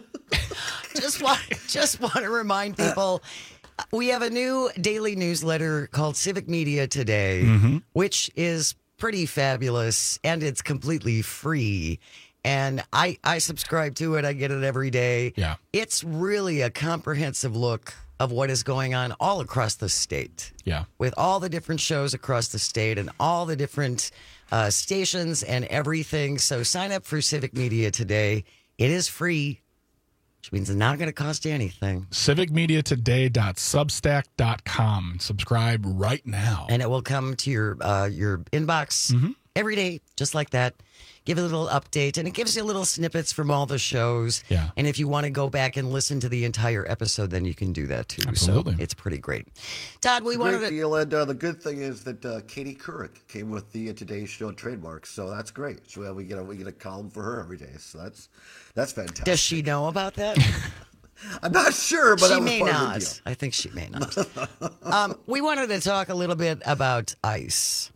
just want, just want to remind people, we have a new daily newsletter called Civic Media Today, Mm-hmm. which is pretty fabulous, and it's completely free. And I, I subscribe to it. I get it every day. Yeah. It's really a comprehensive look of what is going on all across the state. Yeah. With all the different shows across the state and all the different uh, stations and everything. So sign up for Civic Media Today. It is free, which means it's not going to cost you anything. civic media today dot substack dot com. Subscribe right now. And it will come to your uh, your inbox Mm-hmm. every day, just like that. Give a little update, and it gives you little snippets from all the shows. Yeah. And if you want to go back and listen to the entire episode, then you can do that too. Absolutely. So it's pretty great. Todd, we Great wanted to. deal, and uh, the good thing is that uh, Katie Couric came with the uh, Today Show trademark, so that's great. So uh, we get a we get a column for her every day, so that's that's fantastic. Does she know about that? I'm not sure, but she that was may part of the not. deal. I think she may not. um, we wanted to talk a little bit about ICE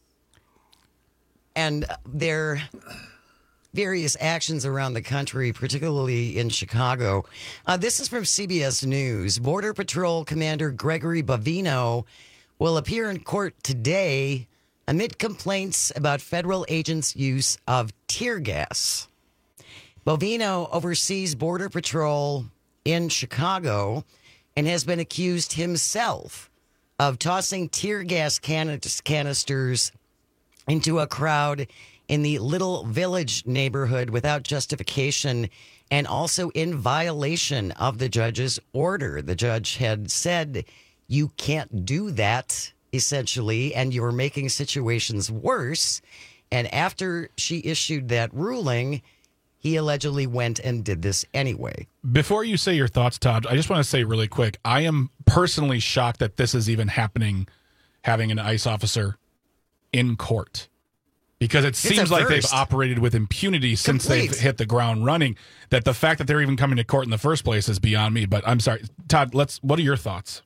and their various actions around the country, particularly in Chicago. Uh, this is from C B S News. Border Patrol Commander Gregory Bovino will appear in court today amid complaints about federal agents' use of tear gas. Bovino oversees Border Patrol in Chicago and has been accused himself of tossing tear gas can- canisters into a crowd in the Little Village neighborhood without justification and also in violation of the judge's order. The judge had said, you can't do that, essentially, and you're making situations worse. And after she issued that ruling, he allegedly went and did this anyway. Before you say your thoughts, Todd, I just want to say really quick, I am personally shocked that this is even happening, having an ICE officer in court. Because it seems like they've operated with impunity since Complete. they've hit the ground running. That the fact that they're even coming to court in the first place is beyond me. But I'm sorry, Todd. Let's. What are your thoughts?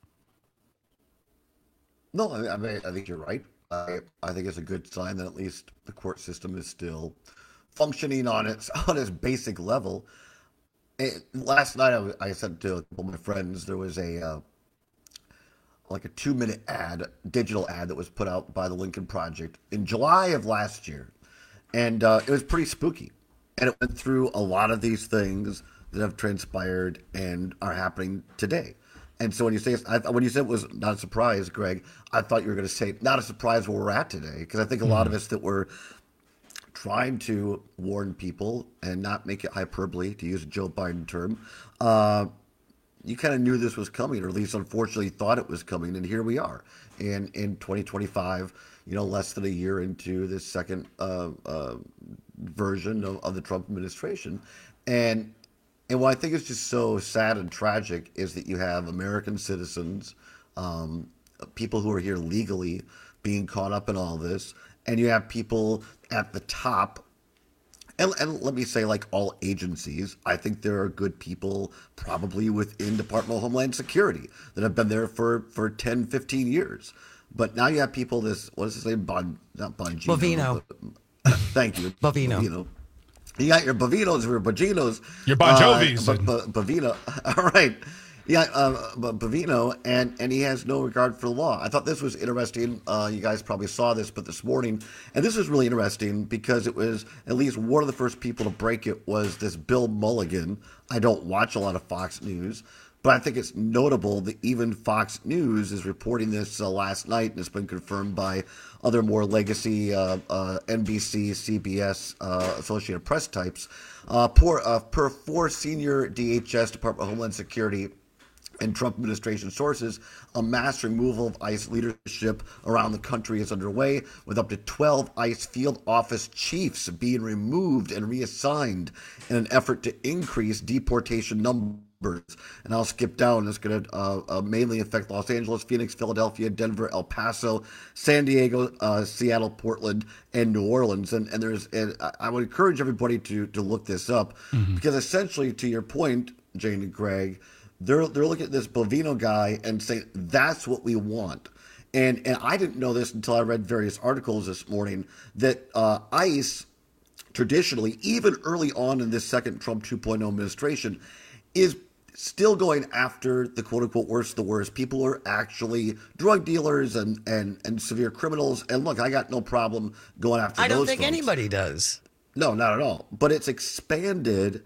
No, I mean, I think you're right. I, I think it's a good sign that at least the court system is still functioning on its on its basic level. It, last night, I, I said to a couple of my friends, there was a uh, like a two minute ad, digital ad that was put out by the Lincoln Project in July of last year, and uh, it was pretty spooky. And it went through a lot of these things that have transpired and are happening today. And so when you say I, when you said it was not a surprise, Greg, I thought you were going to say not a surprise where we're at today, because I think a lot of us that were trying to warn people and not make it hyperbole, to use a Joe Biden term, uh, you kind of knew this was coming, or at least unfortunately thought it was coming, and here we are. And in twenty twenty-five, you know, less than a year into this second uh, uh, version of, of the Trump administration. And and what I think is just so sad and tragic is that you have American citizens, um, people who are here legally, being caught up in all this, and you have people at the top. And, and let me say, like all agencies, I think there are good people probably within Department of Homeland Security that have been there for, for ten, fifteen years. But now you have people, this, what does it say? Bon, not Bongino. Bovino. But, thank you. Bovino. Bovino. You got your Bovinos, your Boginos. Your Bon Jovis. Uh, B- B- Bovino. All right. Yeah, uh, Bovino, and, and he has no regard for the law. I thought this was interesting. Uh, you guys probably saw this, but this morning, and this is really interesting because it was at least one of the first people to break it was this Bill Mulligan. I don't watch a lot of Fox News, but I think it's notable that even Fox News is reporting this uh, last night, and it's been confirmed by other more legacy uh, uh, N B C, C B S, uh, Associated Press types. Uh, per, uh, per four senior D H S, Department of Homeland Security, and Trump administration sources, a mass removal of ICE leadership around the country is underway, with up to twelve ICE field office chiefs being removed and reassigned in an effort to increase deportation numbers. And I'll skip down. It's going to uh, uh, mainly affect Los Angeles, Phoenix, Philadelphia, Denver, El Paso, San Diego, uh, Seattle, Portland, and New Orleans. And, and there's, and I would encourage everybody to to look this up, mm-hmm. because essentially, to your point, Jane and Greg, They're they're looking at this Bovino guy and saying that's what we want, and and I didn't know this until I read various articles this morning that uh, ICE traditionally, even early on in this second Trump two point oh administration, is still going after the quote unquote worst of the worst. People who are actually drug dealers and and and severe criminals. And look, I got no problem going after. I those don't think folks. anybody does. No, not at all. But it's expanded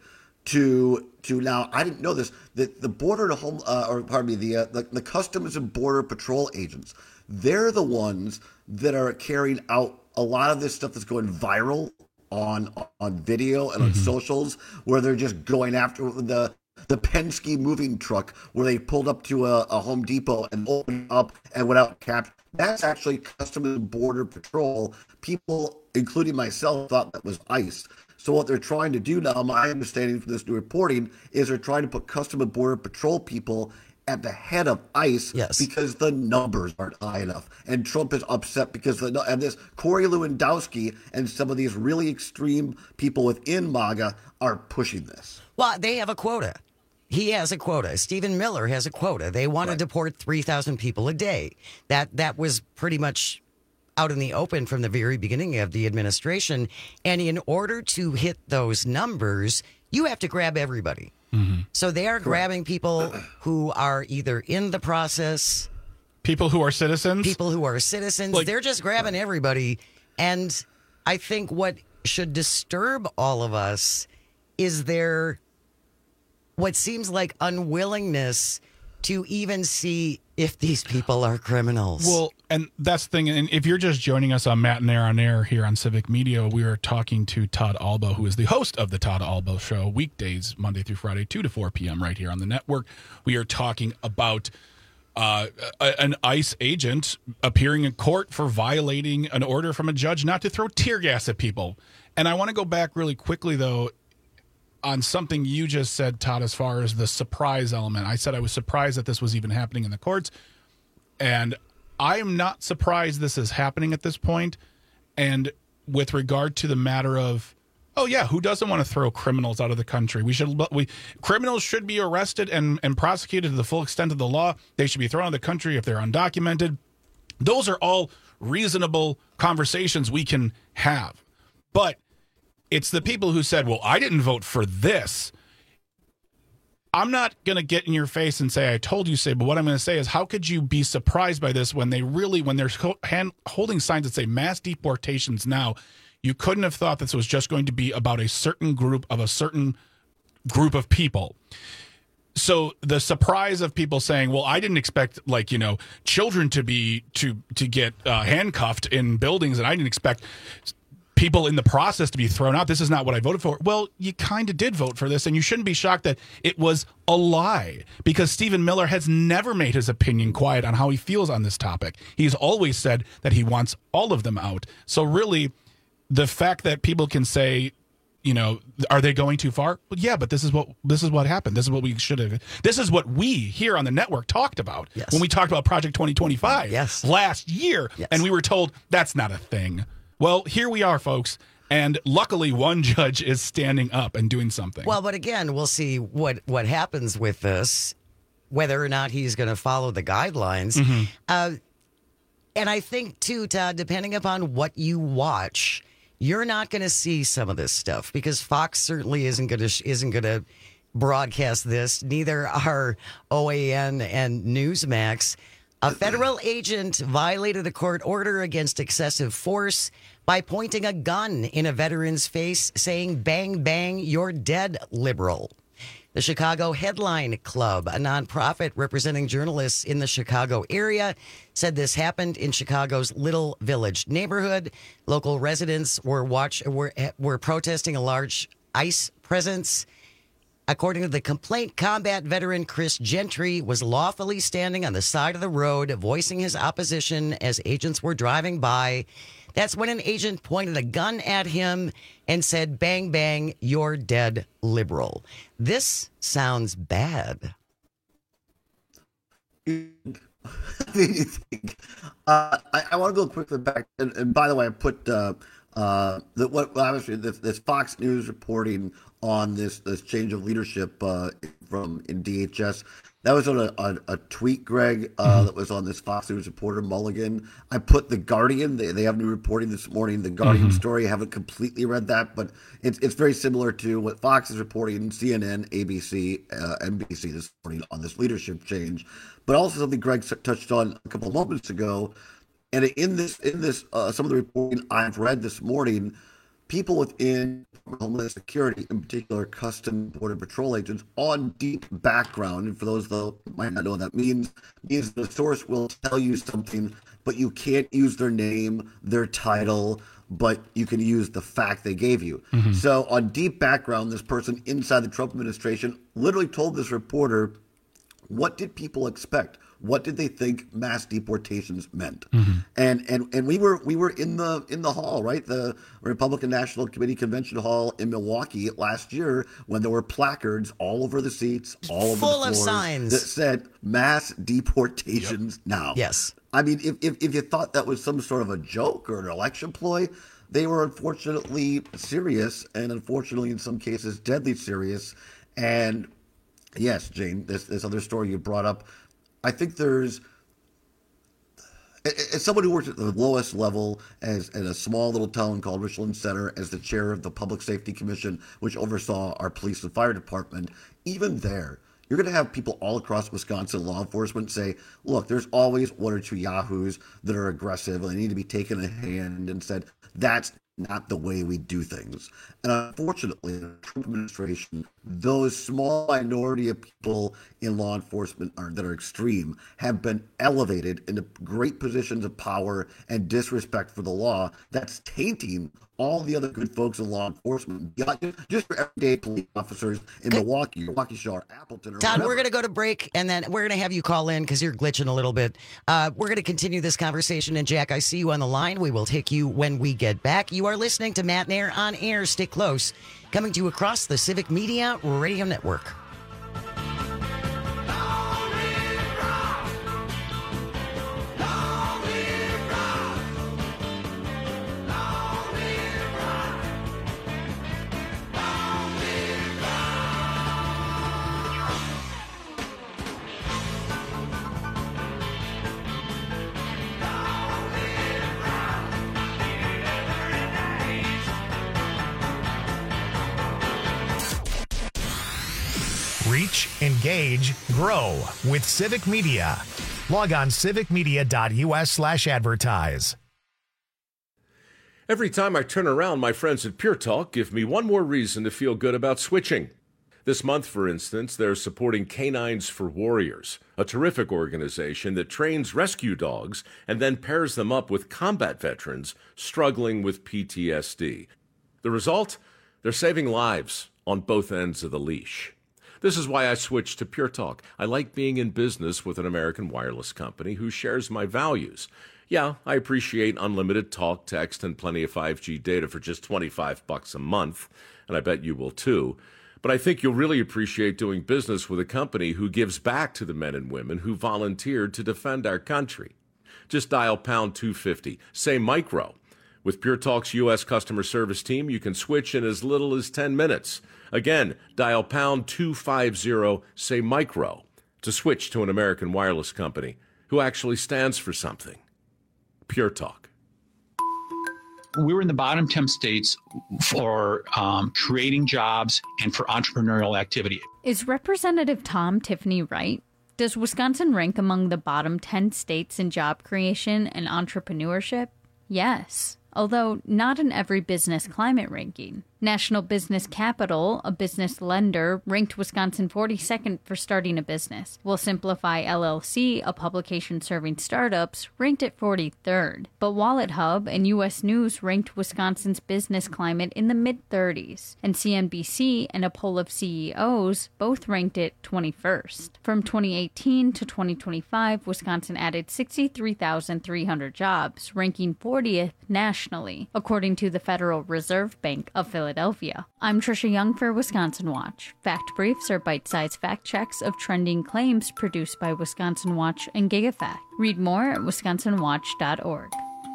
to to now. I didn't know this. That the border to home, uh, or pardon me, the, uh, the the Customs and Border Patrol agents, they're the ones that are carrying out a lot of this stuff that's going viral on on video and on mm-hmm. socials, where they're just going after the the Penske moving truck, where they pulled up to a, a Home Depot and opened up and went out captured. That's actually Customs and Border Patrol. People, including myself, thought that was ICE. So what they're trying to do now, my understanding from this new reporting, is they're trying to put Customs and Border Patrol people at the head of ICE, yes, because the numbers aren't high enough. And Trump is upset because the and this Corey Lewandowski and some of these really extreme people within MAGA are pushing this. Well, they have a quota. He has a quota. Stephen Miller has a quota. They want right. to deport three thousand people a day. That that was pretty much out in the open from the very beginning of the administration. And in order to hit those numbers, you have to grab everybody. Mm-hmm. So they are Correct. grabbing people who are either in the process. People who are citizens. People who are citizens. Like, they're just grabbing everybody. And I think what should disturb all of us is their what seems like unwillingness to even see if these people are criminals. Well, and that's the thing. And if you're just joining us on Matt and Air on Air here on Civic Media, we are talking to Todd Albo, who is the host of the Todd Albo Show, weekdays, Monday through Friday, two to four p.m. right here on the network. We are talking about uh, a, an ICE agent appearing in court for violating an order from a judge not to throw tear gas at people. And I want to go back really quickly, though, on something you just said, Todd, as far as the surprise element. I said I was surprised that this was even happening in the courts. And I'm not surprised this is happening at this point. And with regard to the matter of, oh, yeah, who doesn't want to throw criminals out of the country? We should, we criminals should be arrested and, and prosecuted to the full extent of the law. They should be thrown out of the country if they're undocumented. Those are all reasonable conversations we can have. But it's the people who said, well, I didn't vote for this. I'm not going to get in your face and say, I told you so, but what I'm going to say is, how could you be surprised by this when they really, when they're hand, holding signs that say mass deportations now, you couldn't have thought this was just going to be about a certain group of a certain group of people. So the surprise of people saying, well, I didn't expect, like, you know, children to be, to, to get uh, handcuffed in buildings, and I didn't expect people in the process to be thrown out. This is not what I voted for. Well, you kind of did vote for this, and you shouldn't be shocked that it was a lie, because Stephen Miller has never made his opinion quiet on how he feels on this topic. He's always said that he wants all of them out. So really, the fact that people can say, you know, are they going too far? Well, yeah, but this is what this is what happened. This is what we should have. This is what we here on the network talked about yes. when we talked about Project twenty twenty-five yes. last year, yes. and we were told that's not a thing. Well, here we are, folks. And luckily, one judge is standing up and doing something. Well, but again, we'll see what, what happens with this, whether or not he's going to follow the guidelines. Mm-hmm. Uh, and I think, too, Todd, depending upon what you watch, you're not going to see some of this stuff because Fox certainly isn't going to isn't going to broadcast this. Neither are O A N and Newsmax. A federal agent violated a court order against excessive force by pointing a gun in a veteran's face, saying, "Bang, bang, you're dead, liberal." The Chicago Headline Club, a nonprofit representing journalists in the Chicago area, said this happened in Chicago's Little Village neighborhood. Local residents were watch were were protesting a large ICE presence. According to the complaint, combat veteran Chris Gentry was lawfully standing on the side of the road, voicing his opposition as agents were driving by. That's when an agent pointed a gun at him and said, "Bang, bang, you're dead, liberal." This sounds bad. uh, I, I want to go quickly back. And, and by the way, I put uh, uh, the, what obviously this, this Fox News reporting on this this change of leadership uh, from in D H S. That was on a, a, a tweet, Greg, uh, mm-hmm. that was on this Fox News reporter, Mulligan. I put The Guardian. They, they have new reporting this morning. The Guardian mm-hmm. story. I haven't completely read that, but it's it's very similar to what Fox is reporting, C N N, A B C, uh, N B C this morning on this leadership change. But also something Greg touched on a couple of moments ago. And in this, in this, uh, some of the reporting I've read this morning, people within Homeland Security, in particular Customs Border Patrol agents, on deep background, and for those that might not know what that means, means the source will tell you something, but you can't use their name, their title, but you can use the fact they gave you. Mm-hmm. So on deep background, this person inside the Trump administration literally told this reporter, what did people expect? What did they think mass deportations meant? Mm-hmm. And and and we were we were in the in the hall, right? The Republican National Committee Convention Hall in Milwaukee last year when there were placards all over the seats, all over full the floors of signs that said mass deportations yep. now. Yes. I mean, if, if if you thought that was some sort of a joke or an election ploy, they were unfortunately serious, and unfortunately in some cases deadly serious. And yes, Jane, this this other story you brought up, I think there's, as someone who works at the lowest level as in a small little town called Richland Center as the chair of the Public Safety Commission, which oversaw our police and fire department, even there, you're going to have people all across Wisconsin law enforcement say, look, there's always one or two yahoos that are aggressive and they need to be taken in hand, and said, that's not the way we do things. And unfortunately, in the Trump administration, those small minority of people in law enforcement are, that are extreme have been elevated into great positions of power and disrespect for the law. That's tainting all the other good folks in law enforcement, just for everyday police officers in okay. Milwaukee, Milwaukee Shore, Appleton, or Todd, whatever. We're going to go to break, and then we're going to have you call in because you're glitching a little bit. Uh, we're going to continue this conversation, and Jack, I see you on the line. We will take you when we get back. You are listening to Matt Nair on Air. Stick close. Coming to you across the Civic Media Radio Network. Reach, engage, grow with Civic Media. Log on civicmedia.us slash advertise. Every time I turn around, my friends at Pure Talk give me one more reason to feel good about switching. This month, for instance, they're supporting Canines for Warriors, a terrific organization that trains rescue dogs and then pairs them up with combat veterans struggling with P T S D. The result? They're saving lives on both ends of the leash. This is why I switched to Pure Talk. I like being in business with an American wireless company who shares my values. Yeah, I appreciate unlimited talk, text, and plenty of five G data for just twenty-five bucks a month, and I bet you will too. But I think you'll really appreciate doing business with a company who gives back to the men and women who volunteered to defend our country. Just dial pound two fifty, say micro. With Pure Talk's U S customer service team, you can switch in as little as ten minutes. Again, dial pound two fifty, say micro, to switch to an American wireless company who actually stands for something. Pure Talk. We were in the bottom ten states for um, creating jobs and for entrepreneurial activity. Is Representative Tom Tiffany right? Does Wisconsin rank among the bottom ten states in job creation and entrepreneurship? Yes, although not in every business climate ranking. National Business Capital, a business lender, ranked Wisconsin forty-second for starting a business, while Simplify L L C, a publication serving startups, ranked it forty-third. But Wallet Hub and U S News ranked Wisconsin's business climate in the mid-thirties, and C N B C and a poll of C E Os both ranked it twenty-first. From twenty eighteen to twenty twenty-five, Wisconsin added sixty-three thousand three hundred jobs, ranking fortieth nationally, according to the Federal Reserve Bank of Philadelphia. Philadelphia. I'm Trisha Young for Wisconsin Watch. Fact briefs are bite-sized fact checks of trending claims produced by Wisconsin Watch and GigaFact. Read more at wisconsin watch dot org.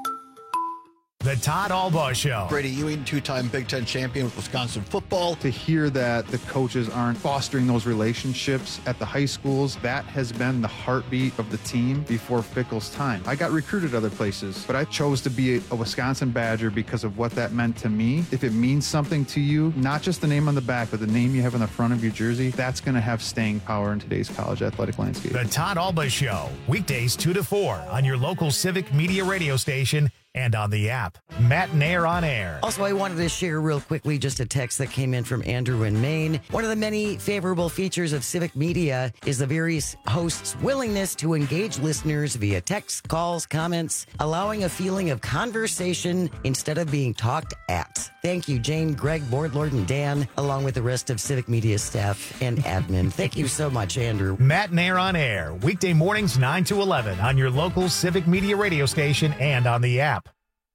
The Todd Albaugh Show. Brady Ewing, two-time Big Ten champion with Wisconsin football. To hear that the coaches aren't fostering those relationships at the high schools, that has been the heartbeat of the team before Fickell's time. I got recruited other places, but I chose to be a Wisconsin Badger because of what that meant to me. If it means something to you, not just the name on the back, but the name you have on the front of your jersey, that's going to have staying power in today's college athletic landscape. The Todd Albaugh Show, weekdays two to four on your local Civic Media radio station and on the app. Matt Nair on air. Also, I wanted to share real quickly just a text that came in from Andrew in Maine. One of the many favorable features of Civic Media is the various hosts' willingness to engage listeners via text, calls, comments, allowing a feeling of conversation instead of being talked at. Thank you, Jane, Greg, Board Lord, and Dan, along with the rest of Civic Media staff and admin. Thank you so much, Andrew. Matt Nair on air, weekday mornings nine to eleven on your local Civic Media radio station and on the app.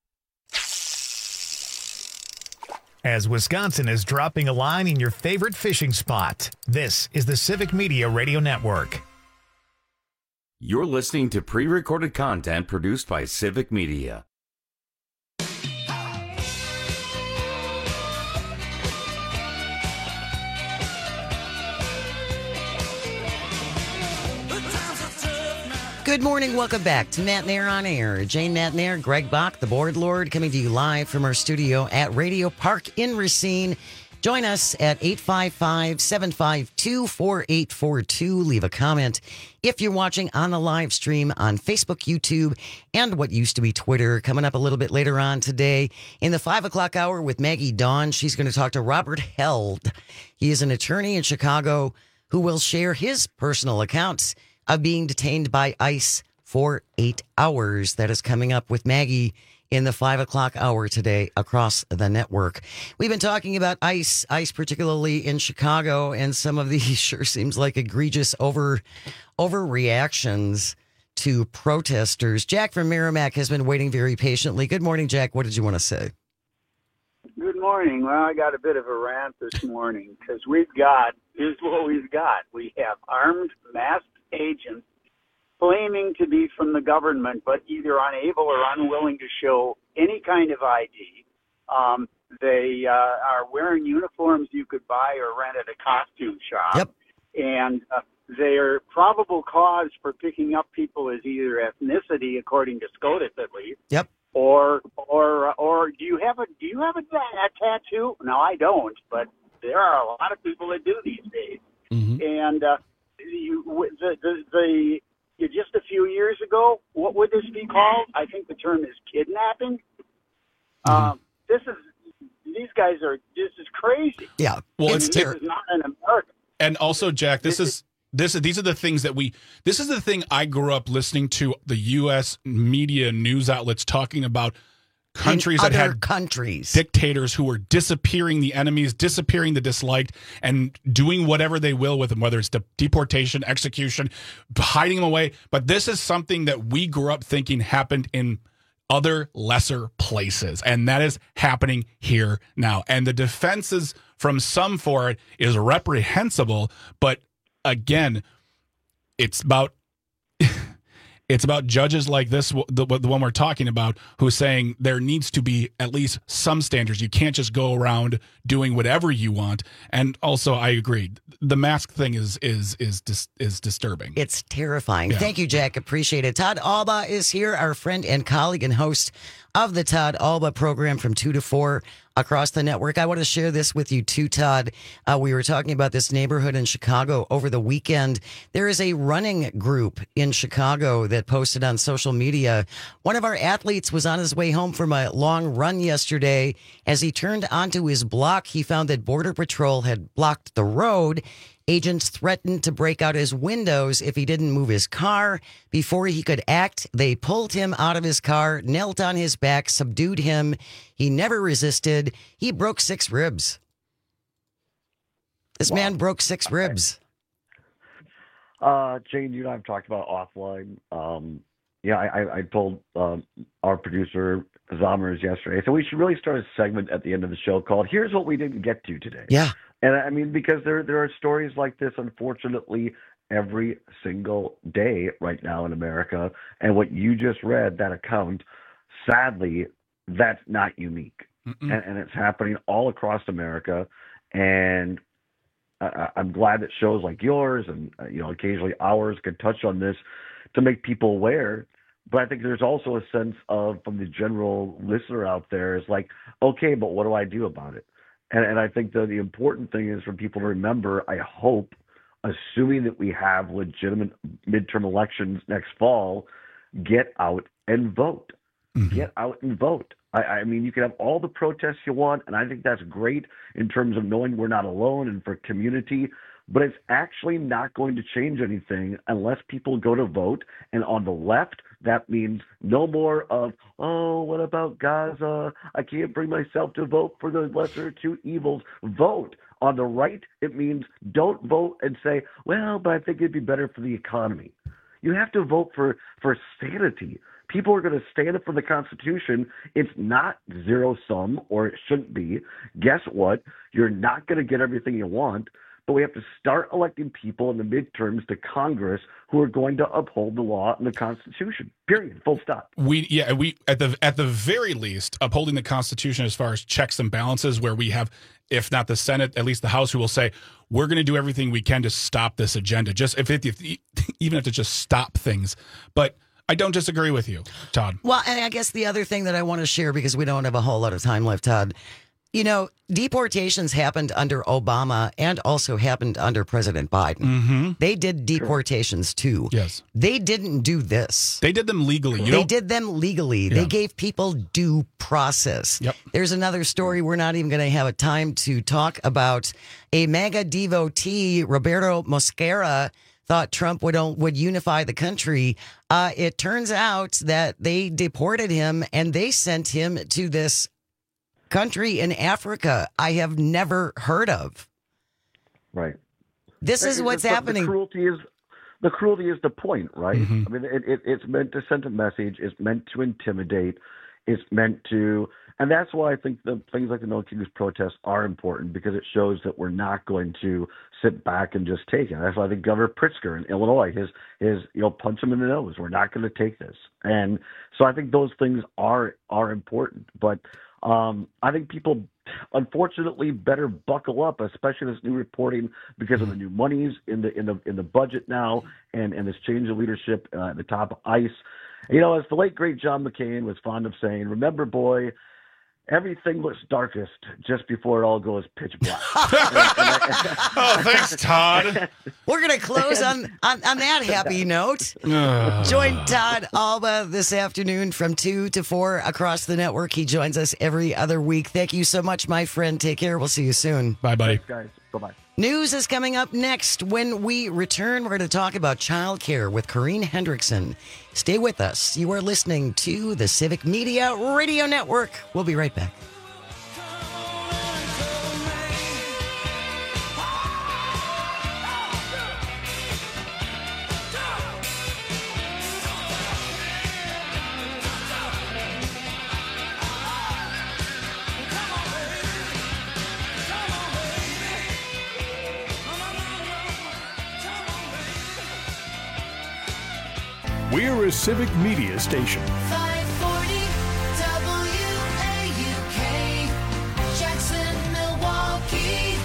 As Wisconsin is dropping a line in your favorite fishing spot, this is the Civic Media Radio Network. You're listening to pre-recorded content produced by Civic Media. Good morning. Welcome back to Matt Nair on Air. Jane Matt Nair, Greg Bach, the Board Lord, coming to you live from our studio at Radio Park in Racine. Join us at eight five five, seven five two, four eight four two. Leave a comment if you're watching on the live stream on Facebook, YouTube, and what used to be Twitter. Coming up a little bit later on today in the five o'clock hour with Maggie Dawn. She's going to talk to Robert Held. He is an attorney in Chicago who will share his personal accounts of being detained by ICE for eight hours. That is coming up with Maggie in the five o'clock hour today across the network. We've been talking about ICE, ICE particularly in Chicago, and some of these sure seems like egregious over overreactions to protesters. Jack from Merrimack has been waiting very patiently. Good morning, Jack. What did you want to say? Good morning. Well, I got a bit of a rant this morning because we've got, here's what we've got. We have armed, masked agents claiming to be from the government, but either unable or unwilling to show any kind of I D. Um, they uh, are wearing uniforms you could buy or rent at a costume shop. Yep. And uh, their probable cause for picking up people is either ethnicity, according to SCOTUS at least. Yep. Or or or do you have a do you have a, a tattoo? No, I don't, but there are a lot of people that do these days. Mm-hmm. And uh, you, the, the the just a few years ago, what would this be called? I think the term is kidnapping. Mm-hmm. Um, this is these guys are this is crazy. Yeah, well, it's this ter- is not an American. And also, Jack, this, this is. This these are the things that we this is the thing I grew up listening to the U S media news outlets talking about countries in that other had countries. dictators who were disappearing the enemies, disappearing the disliked, and doing whatever they will with them, whether it's de- deportation, execution, hiding them away. But this is something that we grew up thinking happened in other lesser places, and that is happening here now. And the defenses from some for it is reprehensible, but again, it's about it's about judges like this, the, the one we're talking about, who's saying there needs to be at least some standards. You can't just go around doing whatever you want. And also, I agree, the mask thing is is is dis, is disturbing. It's terrifying. Yeah. Thank you, Jack. Appreciate it. Todd Alba is here, our friend and colleague and host of the Todd Alba program from two to four across the network. I want to share this with you too, Todd. Uh, we were talking about this neighborhood in Chicago over the weekend. There is a running group in Chicago that posted on social media. One of our athletes was on his way home from a long run yesterday. As he turned onto his block, he found that Border Patrol had blocked the road. Agents threatened to break out his windows if he didn't move his car. Before he could act, they pulled him out of his car, knelt on his back, subdued him. He never resisted. He broke six ribs. This wow. man broke six ribs. Uh, Jane, you and I have talked about offline. Um, yeah, I, I told um, our producer, Zomers, yesterday, so we should really start a segment at the end of the show called Here's What We Didn't Get To Today. Yeah. And I mean, because there there are stories like this, unfortunately, every single day right now in America. And what you just read, that account, sadly, that's not unique. And, and it's happening all across America. And I, I'm glad that shows like yours and, uh, you know, occasionally ours can touch on this to make people aware. But I think there's also a sense of, from the general listener out there, is like, okay, but what do I do about it? And, and I think that the important thing is for people to remember, I hope, assuming that we have legitimate midterm elections next fall, get out and vote. Mm-hmm. Get out and vote. I, I mean, you can have all the protests you want, and I think that's great in terms of knowing we're not alone and for community, but it's actually not going to change anything unless people go to vote. And on the left, that means no more of, oh, what about Gaza? I can't bring myself to vote for the lesser of two evils. Vote. On the right, it means don't vote and say, well, but I think it'd be better for the economy. You have to vote for, for sanity. People are going to stand up for the Constitution. It's not zero sum, or it shouldn't be. Guess what? You're not going to get everything you want. But we have to start electing people in the midterms to Congress who are going to uphold the law and the Constitution. Period. Full stop. We yeah we at the at the very least upholding the Constitution as far as checks and balances, where we have, if not the Senate, at least the House, who will say we're going to do everything we can to stop this agenda. Just if, it, if even if to just stop things, but. I don't disagree with you, Todd. Well, and I guess the other thing that I want to share, because we don't have a whole lot of time left, Todd, you know, deportations happened under Obama and also happened under President Biden. Mm-hmm. They did deportations too. Yes. They didn't do this. They did them legally. You they don't... did them legally. Yeah. They gave people due process. Yep. There's another story we're not even going to have a time to talk about. A MAGA devotee, Roberto Mosquera, thought Trump would would unify the country. Uh, it turns out that they deported him and they sent him to this country in Africa I have never heard of. Right. This is what's the, happening. The cruelty is the cruelty is the point, right? Mm-hmm. I mean, it, it, it's meant to send a message. It's meant to intimidate. It's meant to, and that's why I think the things like the No Kings protests are important, because it shows that we're not going to sit back and just take it. That's why I think Governor Pritzker in Illinois, his his you know punch him in the nose. We're not going to take this, and so I think those things are are important. But um, I think people, unfortunately, better buckle up, especially this new reporting, because of the new monies in the in the in the budget now, and and this change of leadership uh, at the top of ICE. You know, as the late great John McCain was fond of saying, "Remember, boy, everything looks darkest just before it all goes pitch black." Oh, thanks, Todd. We're going to close on, on, on that happy note. Join Todd Alba this afternoon from two to four across the network. He joins us every other week. Thank you so much, my friend. Take care. We'll see you soon. Bye, buddy. Thanks, guys. Bye-bye. News is coming up next. When we return, we're going to talk about childcare with Corrine Hendrickson. Stay with us. You are listening to the Civic Media Radio Network. We'll be right back. We're a civic media station. five forty W A U K, Jackson, Milwaukee.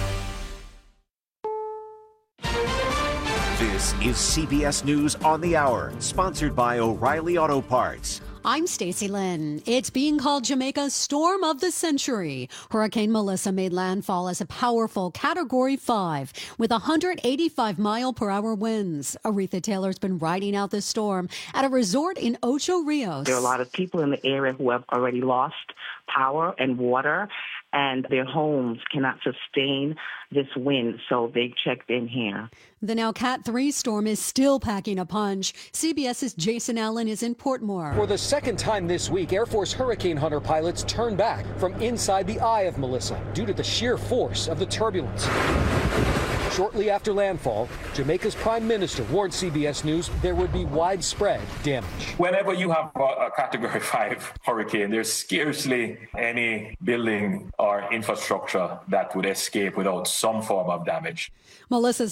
This is C B S News on the Hour, sponsored by O'Reilly Auto Parts. I'm Stacey Lynn. It's being called Jamaica's storm of the century. Hurricane Melissa made landfall as a powerful Category five with one hundred eighty-five mile per hour winds. Aretha Taylor's been riding out this storm at a resort in Ocho Rios. There are a lot of people in the area who have already lost power and water, and their homes cannot sustain this wind, so they checked in here. The now Cat three storm is still packing a punch. CBS's Jason Allen is in Portmore. For the second time this week, Air Force Hurricane Hunter pilots turned back from inside the eye of Melissa due to the sheer force of the turbulence. Shortly after landfall, Jamaica's Prime Minister warned C B S News there would be widespread damage. Whenever you have a, a Category five hurricane, there's scarcely any building or infrastructure that would escape without some form of damage. Melissa's